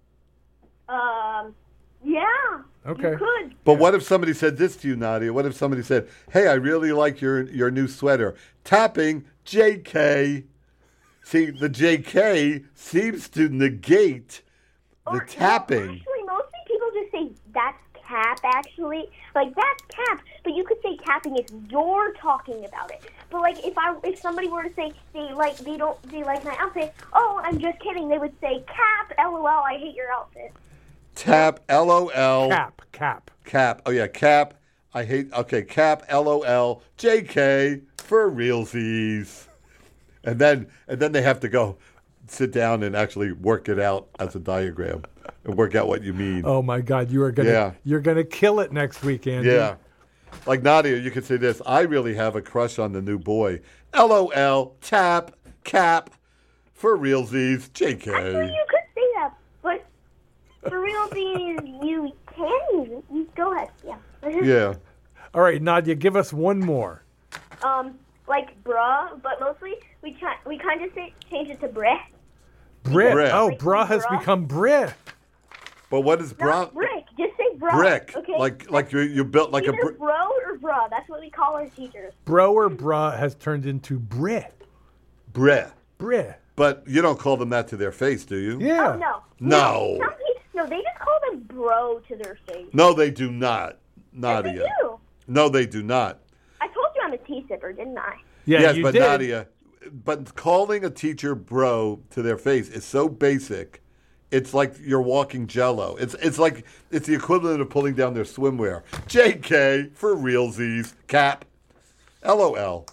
Yeah. Okay. You could. But what if somebody said this to you, Nadia? What if somebody said, "Hey, I really like your new sweater." Tapping JK. See, the JK seems to negate the Or, tapping. No, actually, mostly people just say that's cap. Actually, like that's cap. But you could say tapping if you're talking about it. But like if somebody were to say they like my outfit. Oh, I'm just kidding. They would say cap. LOL. I hate your outfit. Tap, LOL. Cap. Oh, yeah, cap. I hate, okay, cap, LOL, JK, for realsies. And then they have to go sit down and actually work it out as a diagram and work out what you mean. Oh my God, you're gonna kill it next week, Andy. Yeah. Like Nadia, you could say this, I really have a crush on the new boy. LOL, tap, cap, for realsies, JK. Actually, you could say that, but for real, you can use it. You go ahead. Yeah. Yeah. All right, Nadia, give us one more. Like bruh, but mostly we kind of change it to breh. Brit. Brit. Oh, Like bra has bra. become Brit. But what is bra? Not brick. Just say bra. Brick. Okay. Like you built like a Either brick. bro or bruh. That's what we call our teachers. Bro or bruh has turned into Brit. Breh. Brit. But you don't call them that to their face, do you? Yeah. Oh, no. No. Some people, no, they just call them bro to their face. No, they do not. Yes, Nadia. they do. No, they do not. I told you I'm a tea sipper, didn't I? Yeah, yes, you but did. Nadia, but calling a teacher bro to their face is so basic. It's like you're walking Jello. It's like it's the equivalent of pulling down their swimwear. JK for realsies. Cap. LOL.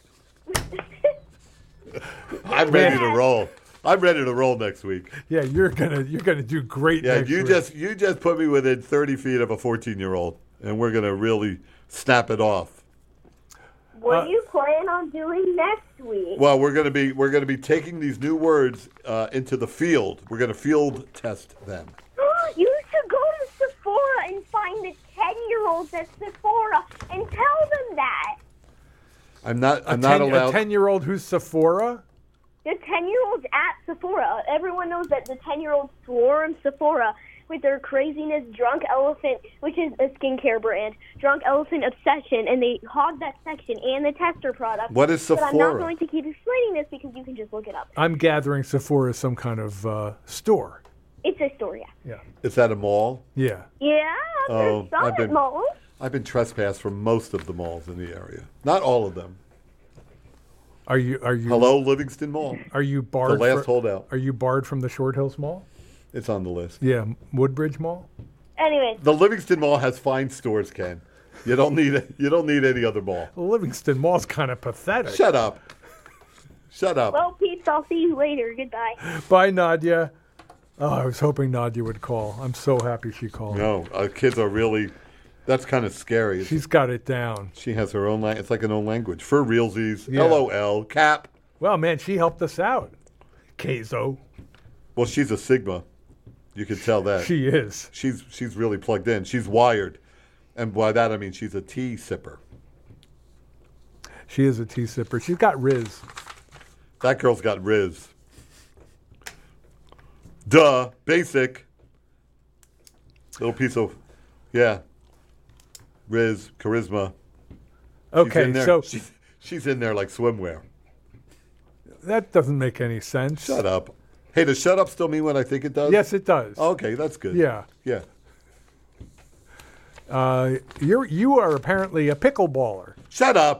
I'm ready to roll. I'm ready to roll next week. Yeah, you're gonna do great. Yeah, next you week. just put me within 30 feet of a 14-year-old, and we're gonna really snap it off. What do you plan on doing next week? Well, we're gonna be taking these new words into the field. We're gonna field test them. You should go to Sephora and find the 10-year-olds at Sephora and tell them that. I'm not a allowed. 10-year-old who's Sephora. The 10-year-olds at Sephora. Everyone knows that the 10-year-olds swarm Sephora with their craziness. Drunk Elephant, which is a skincare brand, Drunk Elephant Obsession, and they hog that section and the tester product. What is But I'm not Sephora? going to keep explaining this because you can just look it up. I'm gathering Sephora is some kind of store. It's a store, yeah. Yeah. Is that a mall? Yeah. Yeah, Oh, there's some at malls. I've been trespassed from most of the malls in the area. Not all of them. Are you? Hello, Livingston Mall. Are you The barred? last holdout. Are you barred from the Short Hills Mall? It's on the list. Yeah, Woodbridge Mall. Anyways, The Livingston Mall has fine stores, Ken. You don't need any other mall. The Livingston Mall's kind of pathetic. Shut up. Shut up. well, peeps, I'll see you later. Goodbye. Bye, Nadia. Oh, I was hoping Nadia would call. I'm so happy she called. No, kids are really. That's kind of scary. She's got it down. She has her own language. It's like an own language. For realsies. Yeah. LOL. Cap. Well, man, she helped us out. Keizo. Well, she's a Sigma. You can tell that. She is. She's really plugged in. She's wired. And by that I mean she's a tea sipper. She is a tea sipper. She's got Riz. That girl's got Riz. Duh. Basic. Little piece of, yeah. Riz, charisma. Okay, in there. so She's in there like swimwear. that doesn't make any sense. Shut up. Hey, does shut up still mean what I think it does? Yes, it does. Okay, that's good. Yeah. Yeah. You are apparently a pickleballer. Shut up.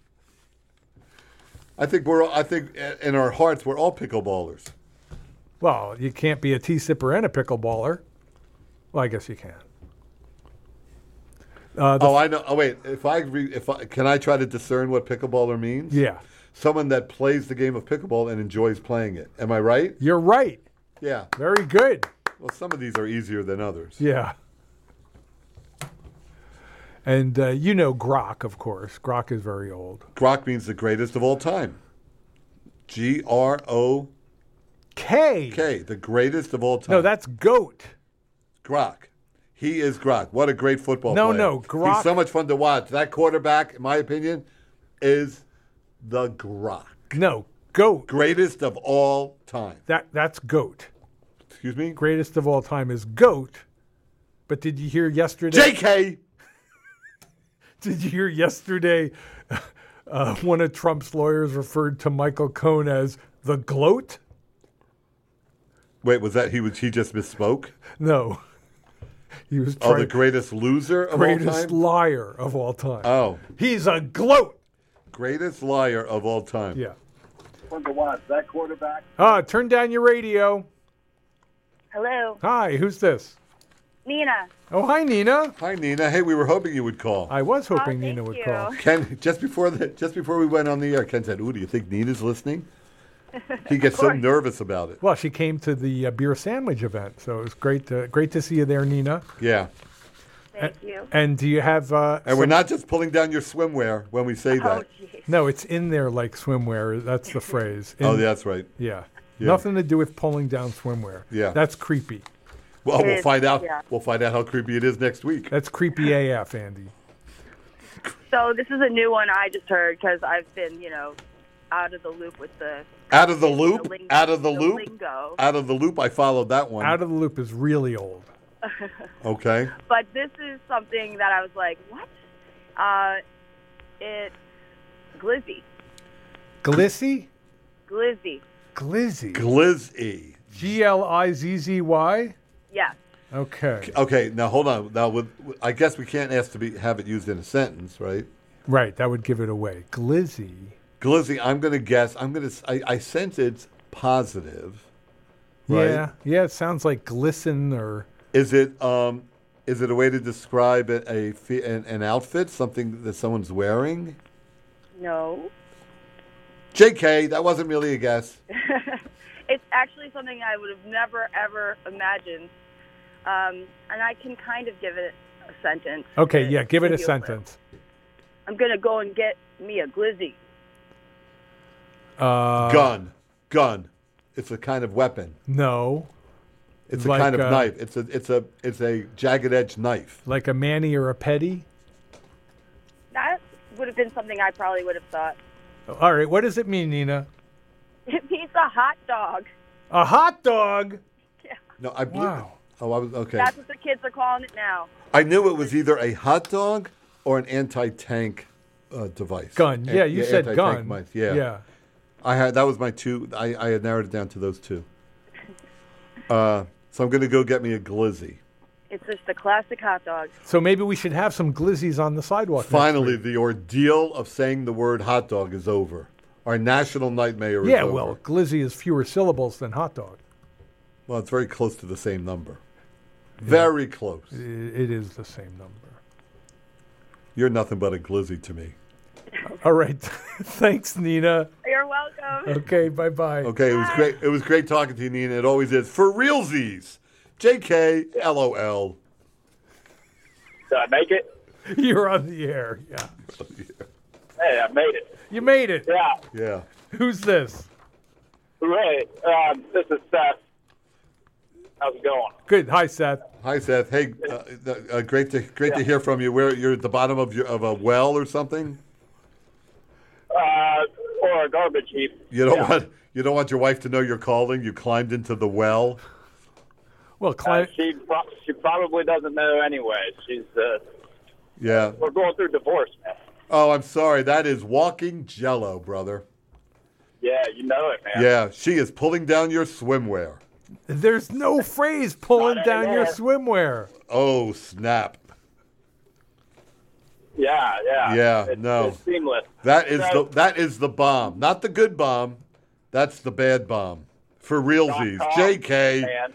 I think in our hearts we're all pickleballers. Well, you can't be a tea sipper and a pickleballer. Well, I guess you can. I know. Oh, wait. Can I try to discern what pickleballer means? Yeah, Someone that plays the game of pickleball and enjoys playing it. Am I right? you're right. Yeah. Very good. Well, some of these are easier than others. Yeah. And you know Grok, of course. Grok is very old. Grok means the greatest of all time. GROK, K. the greatest of all time. No, that's goat. Grok. He is Grok. What a great football No, player. no, Grok- He's so much fun to watch. That quarterback, in my opinion, is the Grok. No, goat. Greatest of all time. That's goat. Excuse me? Greatest of all time is goat. But did you hear yesterday? JK! Did you hear yesterday? One of Trump's lawyers referred to Michael Cohen as the gloat. Wait, was that he just misspoke? No, he was Oh, the trying greatest loser of all greatest time? liar of all time. Oh, He's a gloat. greatest liar of all time. Yeah. Fun to watch. That quarterback. Turn down your radio. Hello, Hi, who's this? Nina. Oh, hi, Nina. Hi, Nina. Hey, we were hoping you would call. I was hoping Oh, Nina thank would you. call. Ken, just before we went on the air, Ken said, "Ooh, do you think Nina's listening?" He gets so nervous about it. Well, she came to the beer sandwich event, so it was great to see you there, Nina. Yeah. Thank you. And do you have? And we're not just pulling down your swimwear when we say Oh, that. jeez. No, it's in there like swimwear. That's the phrase. Oh, In- that's right. Yeah. Yeah. Nothing to do with pulling down swimwear. Yeah. That's creepy. Well, we'll is, find out. yeah. We'll find out how creepy it is next week. That's creepy AF, Andy. So this is a new one I just heard because I've been, out of the loop with the Out of the loop. the lingo. Out of the loop. lingo. Out of the loop. I followed that one. Out of the loop is really old. Okay. But this is something that I was like, what? It's glizzy. Glizzy? Glizzy. Glizzy. Glizzy. Glizzy? Yes. Okay. Okay, now hold on. Now, I guess we can't ask to have it used in a sentence, right? Right, that would give it away. Glizzy. Glizzy, I'm going to guess. I sense it's positive. Right? Yeah, it sounds like glisten or... Is it a way to describe an outfit, something that someone's wearing? No. JK, that wasn't really a guess. It's actually something I would have never, ever imagined. And I can kind of give it a sentence. Okay, yeah, give it a clue. sentence. I'm going to go and get me a glizzy. Gun. It's a kind of weapon. No. It's Like, a kind of knife. It's a jagged edge knife. Like a mani or a petty? That would have been something I probably would have thought. All right, what does it mean, Nina? It means a hot dog. A hot dog? Yeah. No, I blew. Wow. Oh, I was okay. That's what the kids are calling it now. I knew it was either a hot dog or an anti-tank device. Gun. Yeah, you said anti-tank gun. mice. Yeah. Yeah. That was my two. I had narrowed it down to those two. So I'm going to go get me a glizzy. It's just a classic hot dog. So maybe we should have some glizzies on the sidewalk. Finally, the ordeal of saying the word hot dog is over. Our national nightmare is Yeah, over. well, glizzy is fewer syllables than hot dog. Well, it's very close to the same number. Very close. It is the same number. You're nothing but a glizzy to me. All right. Thanks, Nina. You're welcome. Okay, bye-bye. Okay, it was great. It was great talking to you, Nina. It always is. For realsies. JK, LOL. Did I make it? You're on the air, yeah. Hey, I made it. You made it. Yeah. Yeah. Who's this? Hooray. This is Seth. How's it going? Good. Hi, Seth. Hi, Seth. Hey, great to hear from you. Where you're at the bottom of a well or something? Or a garbage heap. You don't want your wife to know you're calling. You climbed into the well. Well, she probably doesn't know anyway. She's yeah. We're going through divorce, man. Oh, I'm sorry. That is walking Jello, brother. Yeah, you know it, man. Yeah, she is pulling down your swimwear. There's no phrase pulling down your swimwear. Oh, snap. Yeah. Yeah, It's seamless. That is the bomb. Not the good bomb. That's the bad bomb. For realsies. JK. Man.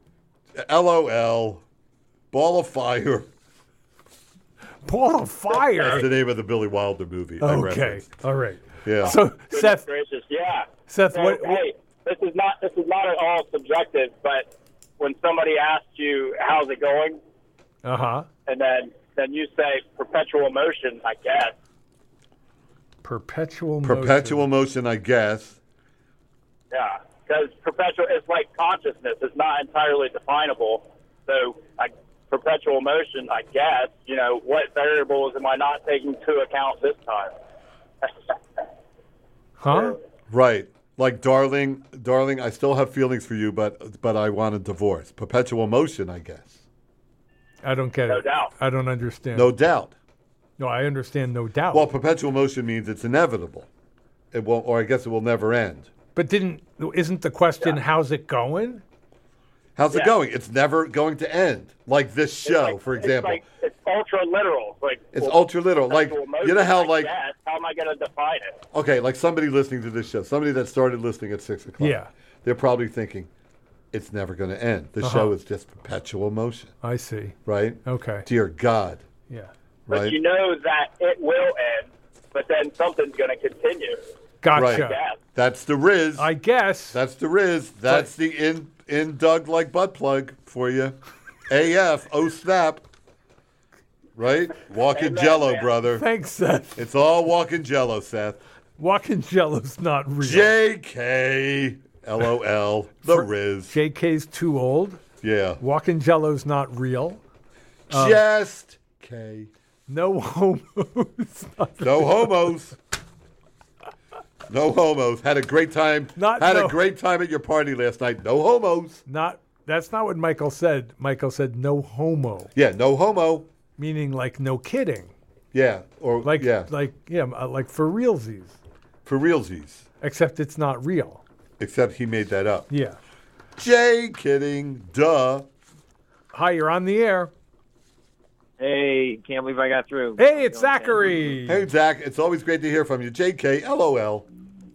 LOL. Ball of fire. Ball of fire? That's the name of the Billy Wilder movie. Okay. All right. Yeah. So, Goodness Seth. gracious, yeah. Seth, so, what? Hey, this is not at all subjective, but when somebody asks you how's it going, and then you say perpetual motion, I guess. Perpetual motion. Perpetual motion, I guess. Yeah, because perpetual is like consciousness; it's not entirely definable. So, perpetual motion, I guess. You know, what variables am I not taking into account this time? Huh? Right. Like, darling, I still have feelings for you, but I want a divorce. Perpetual motion, I guess. I don't get it. No doubt. I don't understand. No doubt. No, I understand no doubt. Well, perpetual motion means it's inevitable. It won't, or I guess it will never end. But isn't the question how's it going? How's it going? It's never going to end. Like this show, for example. It's ultra literal. It's ultra literal. Like, you know how, like, how am I going to define it? okay, like somebody listening to this show, somebody that started listening at 6 o'clock. Yeah. They're probably thinking, it's never going to end. The show is just perpetual motion. I see. Right? Okay. Dear God. Yeah. But Right? you know that it will end, but then something's going to continue. Gotcha. Right. That's the Riz. I guess. That's the Riz. That's the in Doug like butt plug for you. AF, oh snap. Right? Walking Jello, man. brother. Thanks, Seth. It's all walking Jello, Seth. Walking Jello's not real. JK. LOL. The Riz. JK's too old. Yeah. Walking Jello's not real. Just K. No homos. No homos. No homos. Had a great time. A great time at your party last night. No homos. That's not what Michael said. Michael said no homo. Yeah, no homo. Meaning like no kidding. Yeah, or Like yeah, like for realsies. for realsies. Except it's not real. Except he made that up. Yeah. Jay, kidding. Duh. Hi, you're on the air. Hey, can't believe I got through. Hey, it's Zachary. Hey, Zach. It's always great to hear from you. JK, LOL.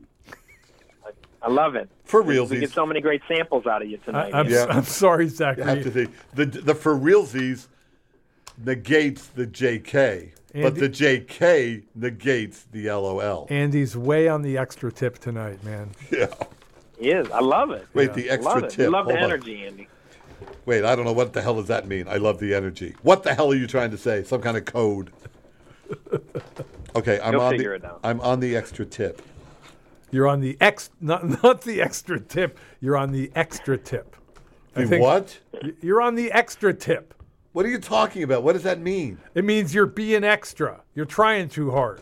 I love it. For We realsies. get so many great samples out of you tonight. I'm sorry, You Zachary. have to see. The for realsies negates the JK, but Andy- the JK negates the LOL. Andy's way on the extra tip tonight, man. Yeah. He is. I love it. Wait, the extra love it. tip. We love the Hold on. energy, Andy. Wait, I don't know what the hell does that mean. I love the energy. What the hell are you trying to say? Some kind of code. Okay, You'll figure it out. I'm on the extra tip. You're on the not the extra tip. You're on the extra tip. What? You're on the extra tip. What are you talking about? What does that mean? It means you're being extra. You're trying too hard.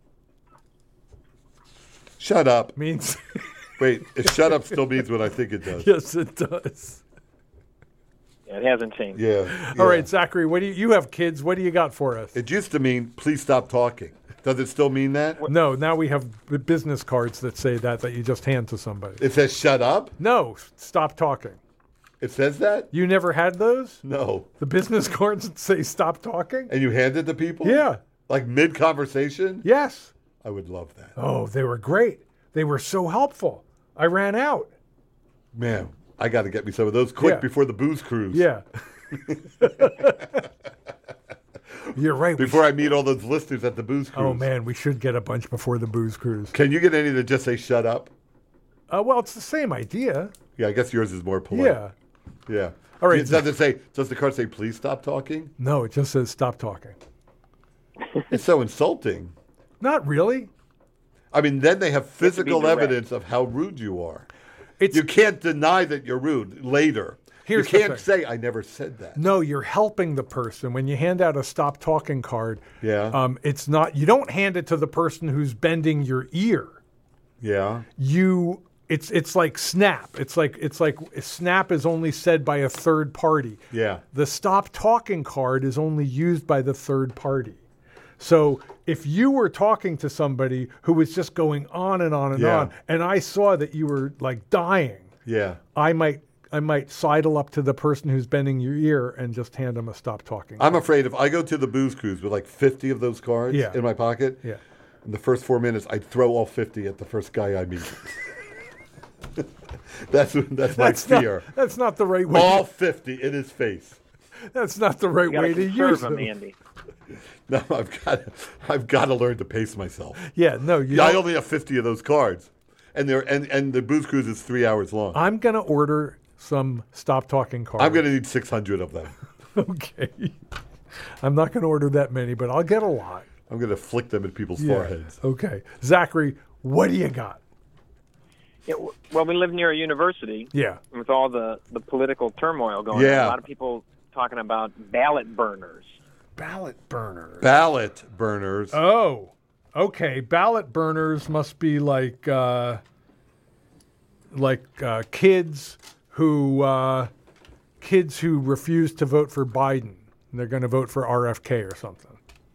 Shut up. Means Wait, shut up still means what I think it does. yes, it does. Yeah, it hasn't changed. Yeah. All right, Zachary. What do you have kids? What do you got for us? It used to mean please stop talking. Does it still mean that? No, now we have the business cards that say that you just hand to somebody. It says shut up? No, stop talking. It says that? You never had those? No. The business cards that say stop talking? And you hand it to people? Yeah. Like mid conversation? Yes. I would love that. Oh, they were great. They were so helpful. I ran out. Man, I got to get me some of those quick Yeah. before the booze cruise. Yeah. You're right. Before I meet all those listeners at the booze cruise. Oh, man, we should get a bunch before the booze cruise. Can you get any that just say shut up? Well, it's the same idea. Yeah, I guess yours is more polite. Yeah. Yeah. All right. Does the card say please stop talking? No, it just says stop talking. It's so insulting. Not really. I mean, then they have physical direct. evidence of how rude you are. It's You can't deny that you're rude later. Here's the you can't thing. say, I never said that. No, you're helping the person. When you hand out a stop talking card, Yeah. it's not, you don't hand it to the person who's bending your ear. Yeah. It's like snap. It's like snap is only said by a third party. Yeah. The stop talking card is only used by the third party. So if you were talking to somebody who was just going on and on and Yeah. on, and I saw that you were like dying, Yeah. I might sidle up to the person who's bending your ear and just hand them a stop talking. I'm afraid if I go to the booze cruise with like 50 of those cards Yeah. in my pocket, Yeah. in the first 4 minutes, I'd throw all 50 at the first guy I meet. that's my fear. That's not the right way. All 50 in his face. That's not the right You gotta way to conserve use them, them. Andy. No, I've got to learn to pace myself. Yeah, no, you Yeah, I don't. only have 50 of those cards, and the booze cruise is 3 hours long. I'm gonna order some stop talking cards. I'm going to need 600 of them. Okay. I'm not gonna order that many, but I'll get a lot. I'm going to flick them at people's Yeah. foreheads. Okay, Zachary, what do you got? Yeah, well, we live near a university. Yeah. With all the political turmoil going on. Yeah. A lot of people talking about ballot burners. Ballot burners. Ballot burners. Oh, okay. Ballot burners must be like kids who refuse to vote for Biden. And they're going to vote for RFK or something.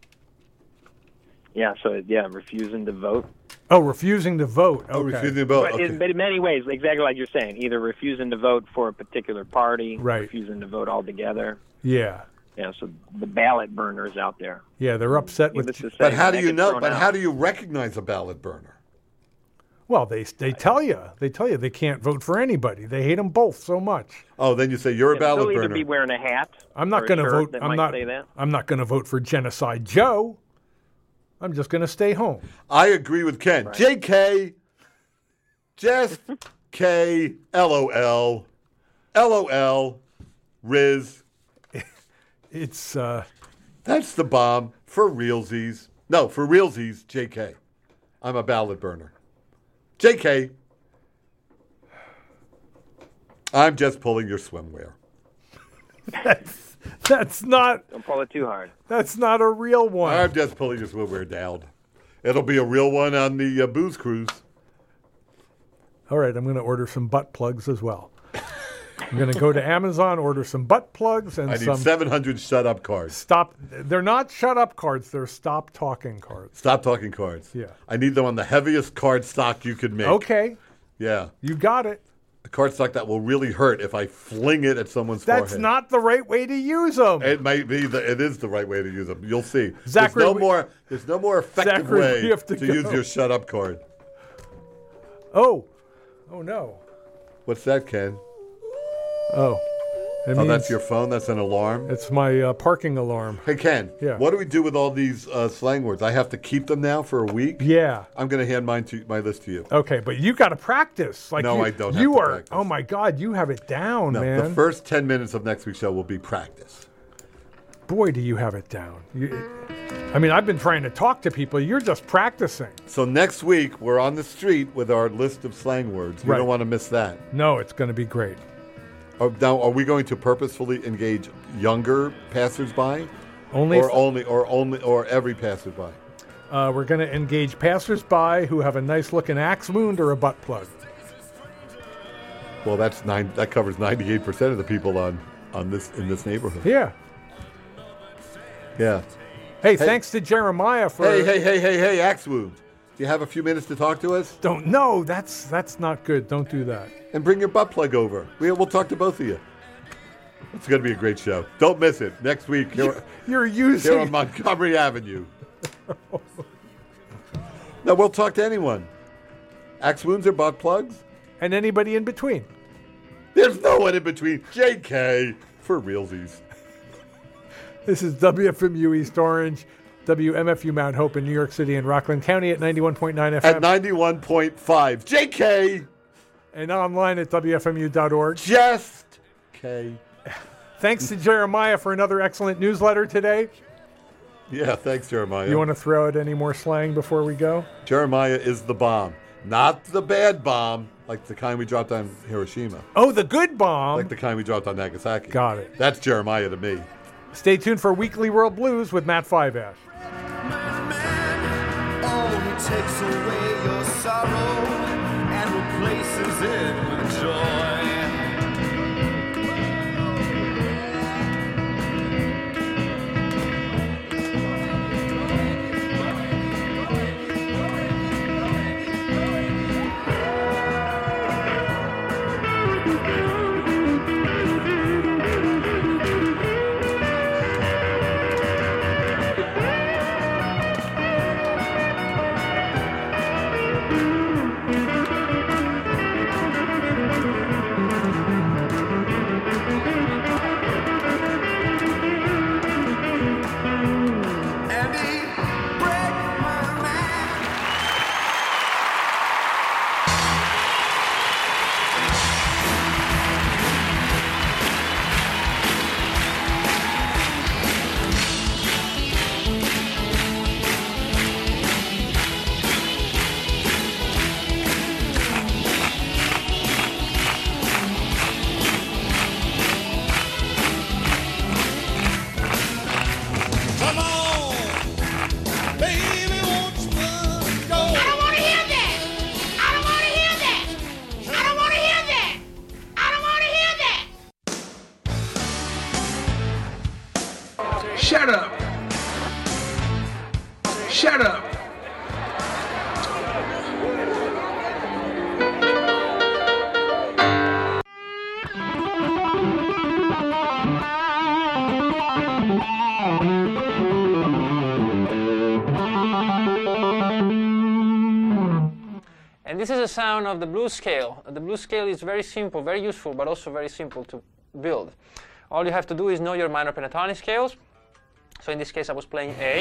Yeah, refusing to vote. Oh, refusing to vote. Okay. Oh, refusing to vote. But, but in many ways, exactly like you're saying, either refusing to vote for a particular party, Right. refusing to vote altogether. Yeah. Yeah, so the ballot burners out there. Yeah, they're upset with. Needless to say, But how do that you gets know? thrown But out. how do you recognize a ballot burner? Well, they tell you. They tell you they can't vote for anybody. They hate them both so much. Oh, then you say you're a Yeah, ballot they'll either burner. be wearing a hat. I'm or not a going to shirt vote. that I'm might not. say that. I'm not going to vote for Genocide Joe. I'm just going to stay home. I agree with Ken. Right. JK, just K, LOL, LOL, Riz. It's That's the bomb for realsies. No, for realsies, JK. I'm a ballot burner. JK, I'm just pulling your swimwear. that's not Don't pull it too hard. that's not a real one. I'm just pulling your swimwear down. It'll be a real one on the booze cruise. All right, I'm going to order some butt plugs as well. I'm going to go to Amazon, order some butt plugs and I need some 700 shut-up cards. stop. They're not shut up cards. They're stop talking cards. Stop talking cards. Yeah. I need them on the heaviest card stock you could make. Okay. Yeah. You got it. A card stock that will really hurt if I fling it at someone's That's forehead. not the right way to use them. It might be. It is the right way to use them. You'll see. Zachary, there's no more effective Zachary, way we have to use go. your shut-up card. Oh no. What's that, Ken? Oh. It Oh, means that's your phone? That's an alarm? It's my parking alarm. Hey, Ken. Yeah. What do we do with all these slang words? I have to keep them now for a week? Yeah. I'm going to hand my list to you. Okay, but you got to practice. Like No, you, I don't have You to are. practice. Oh my God, you have it down, No, man. the first 10 minutes of next week's show will be practice. Boy, do you have it down. I mean, I've been trying to talk to people. You're just practicing. So next week, we're on the street with our list of slang words. You Right. don't want to miss that. No, it's going to be great. Now, are we going to purposefully engage younger passersby, Only or every passersby? We're going to engage passersby who have a nice looking axe wound or a butt plug. Well, that covers 98% of the people in this neighborhood. Yeah. Yeah. Hey, thanks to Jeremiah for. Hey, axe wound. Do you have a few minutes to talk to us? Don't. No, that's not good. Don't do that. And bring your butt plug over. We'll talk to both of you. It's going to be a great show. Don't miss it. Next week here on Montgomery Avenue. No, we'll talk to anyone. Axe wounds or butt plugs? And anybody in between. There's no one in between. JK for realsies. This is WFMU East Orange, WMFU Mount Hope in New York City and Rockland County at 91.9 FM. At 91.5. JK! And online at WFMU.org. Just K. Thanks to Jeremiah for another excellent newsletter today. Yeah, thanks, Jeremiah. You want to throw out any more slang before we go? Jeremiah is the bomb. Not the bad bomb, like the kind we dropped on Hiroshima. Oh, the good bomb. Like the kind we dropped on Nagasaki. Got it. That's Jeremiah to me. Stay tuned for Weekly World Blues with Matt Fiveash. He takes away your sorrow and replaces it with joy. Shut up. Shut up. And this is the sound of the blues scale. The blues scale is very simple, very useful, but also very simple to build. All you have to do is know your minor pentatonic scales. So in this case, I was playing A.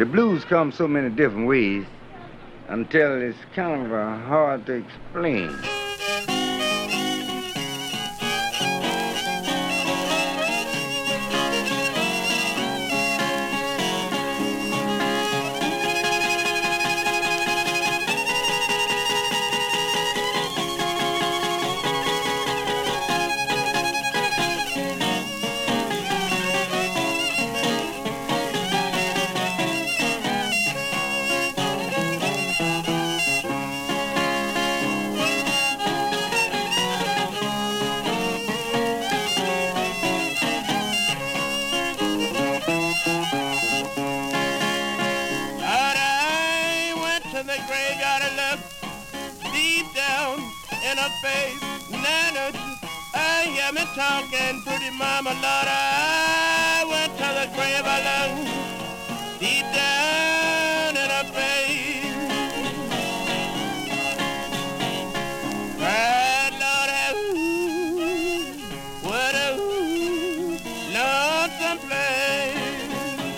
The blues come so many different ways until it's kind of hard to explain. Talking pretty mama, Lord, I went to the grave alone, deep down in her face. Cried, Lord, what a lonesome place.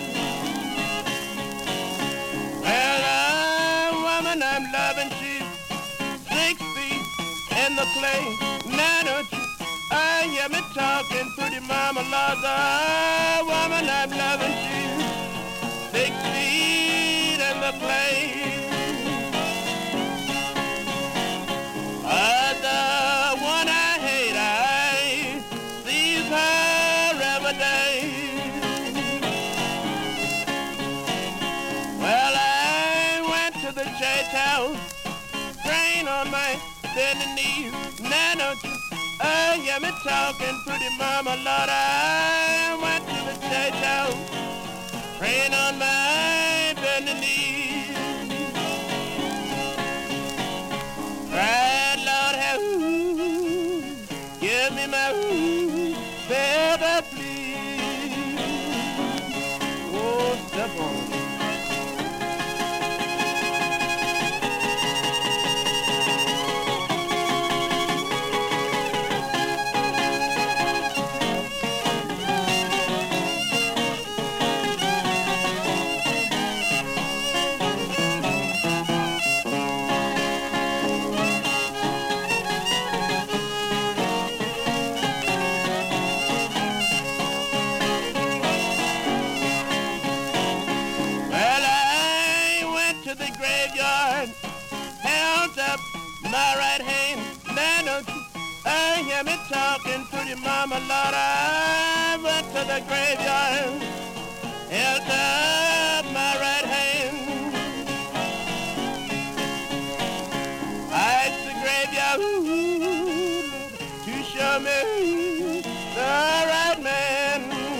Well, the woman I'm loving, she's 6 feet in the clay. Now don't you hear me talking, pretty mama, Lord, the woman I'm loving, she's 6 feet in the place. The one I hate, I sees her every day. Well, I went to the church house, praying on my bending knees. Now don't you hear me talking, pretty mama, Lord, I went to the church house, praying on my bending knees. Cried, Lord, give me my baby, please. Oh, step on it. My right hand, man, don't you hear me talking, pretty mama, Lord, I went to the graveyard, held up my right hand. I asked the graveyard to show me the right man.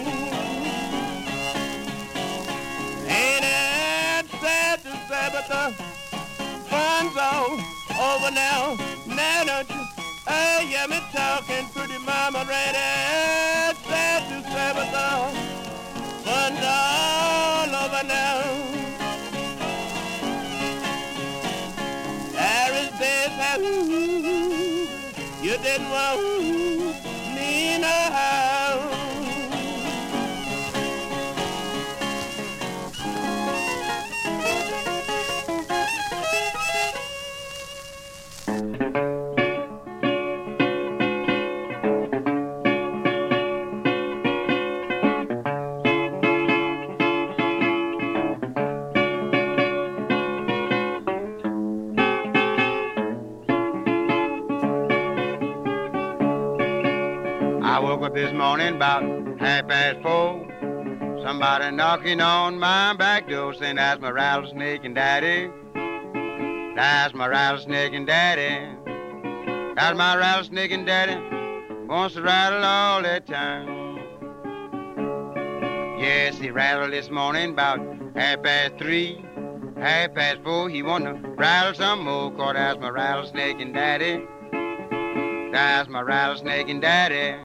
Ain't it sad to say, but the fun's all over now. Now don't you hear me talking, pretty mama, ready? Sad to say, but the fun's all over now. There is days how you didn't want me no how. I woke up this morning about 4:30. Somebody knocking on my back door saying, that's my rattlesnake and daddy. That's my rattlesnake and daddy. That's my rattlesnake and daddy. Wants to rattle all the time. Yes, he rattled this morning about 3:30. 4:30, he want to rattle some more, 'cause that's my rattlesnake and daddy. That's my rattlesnake and daddy.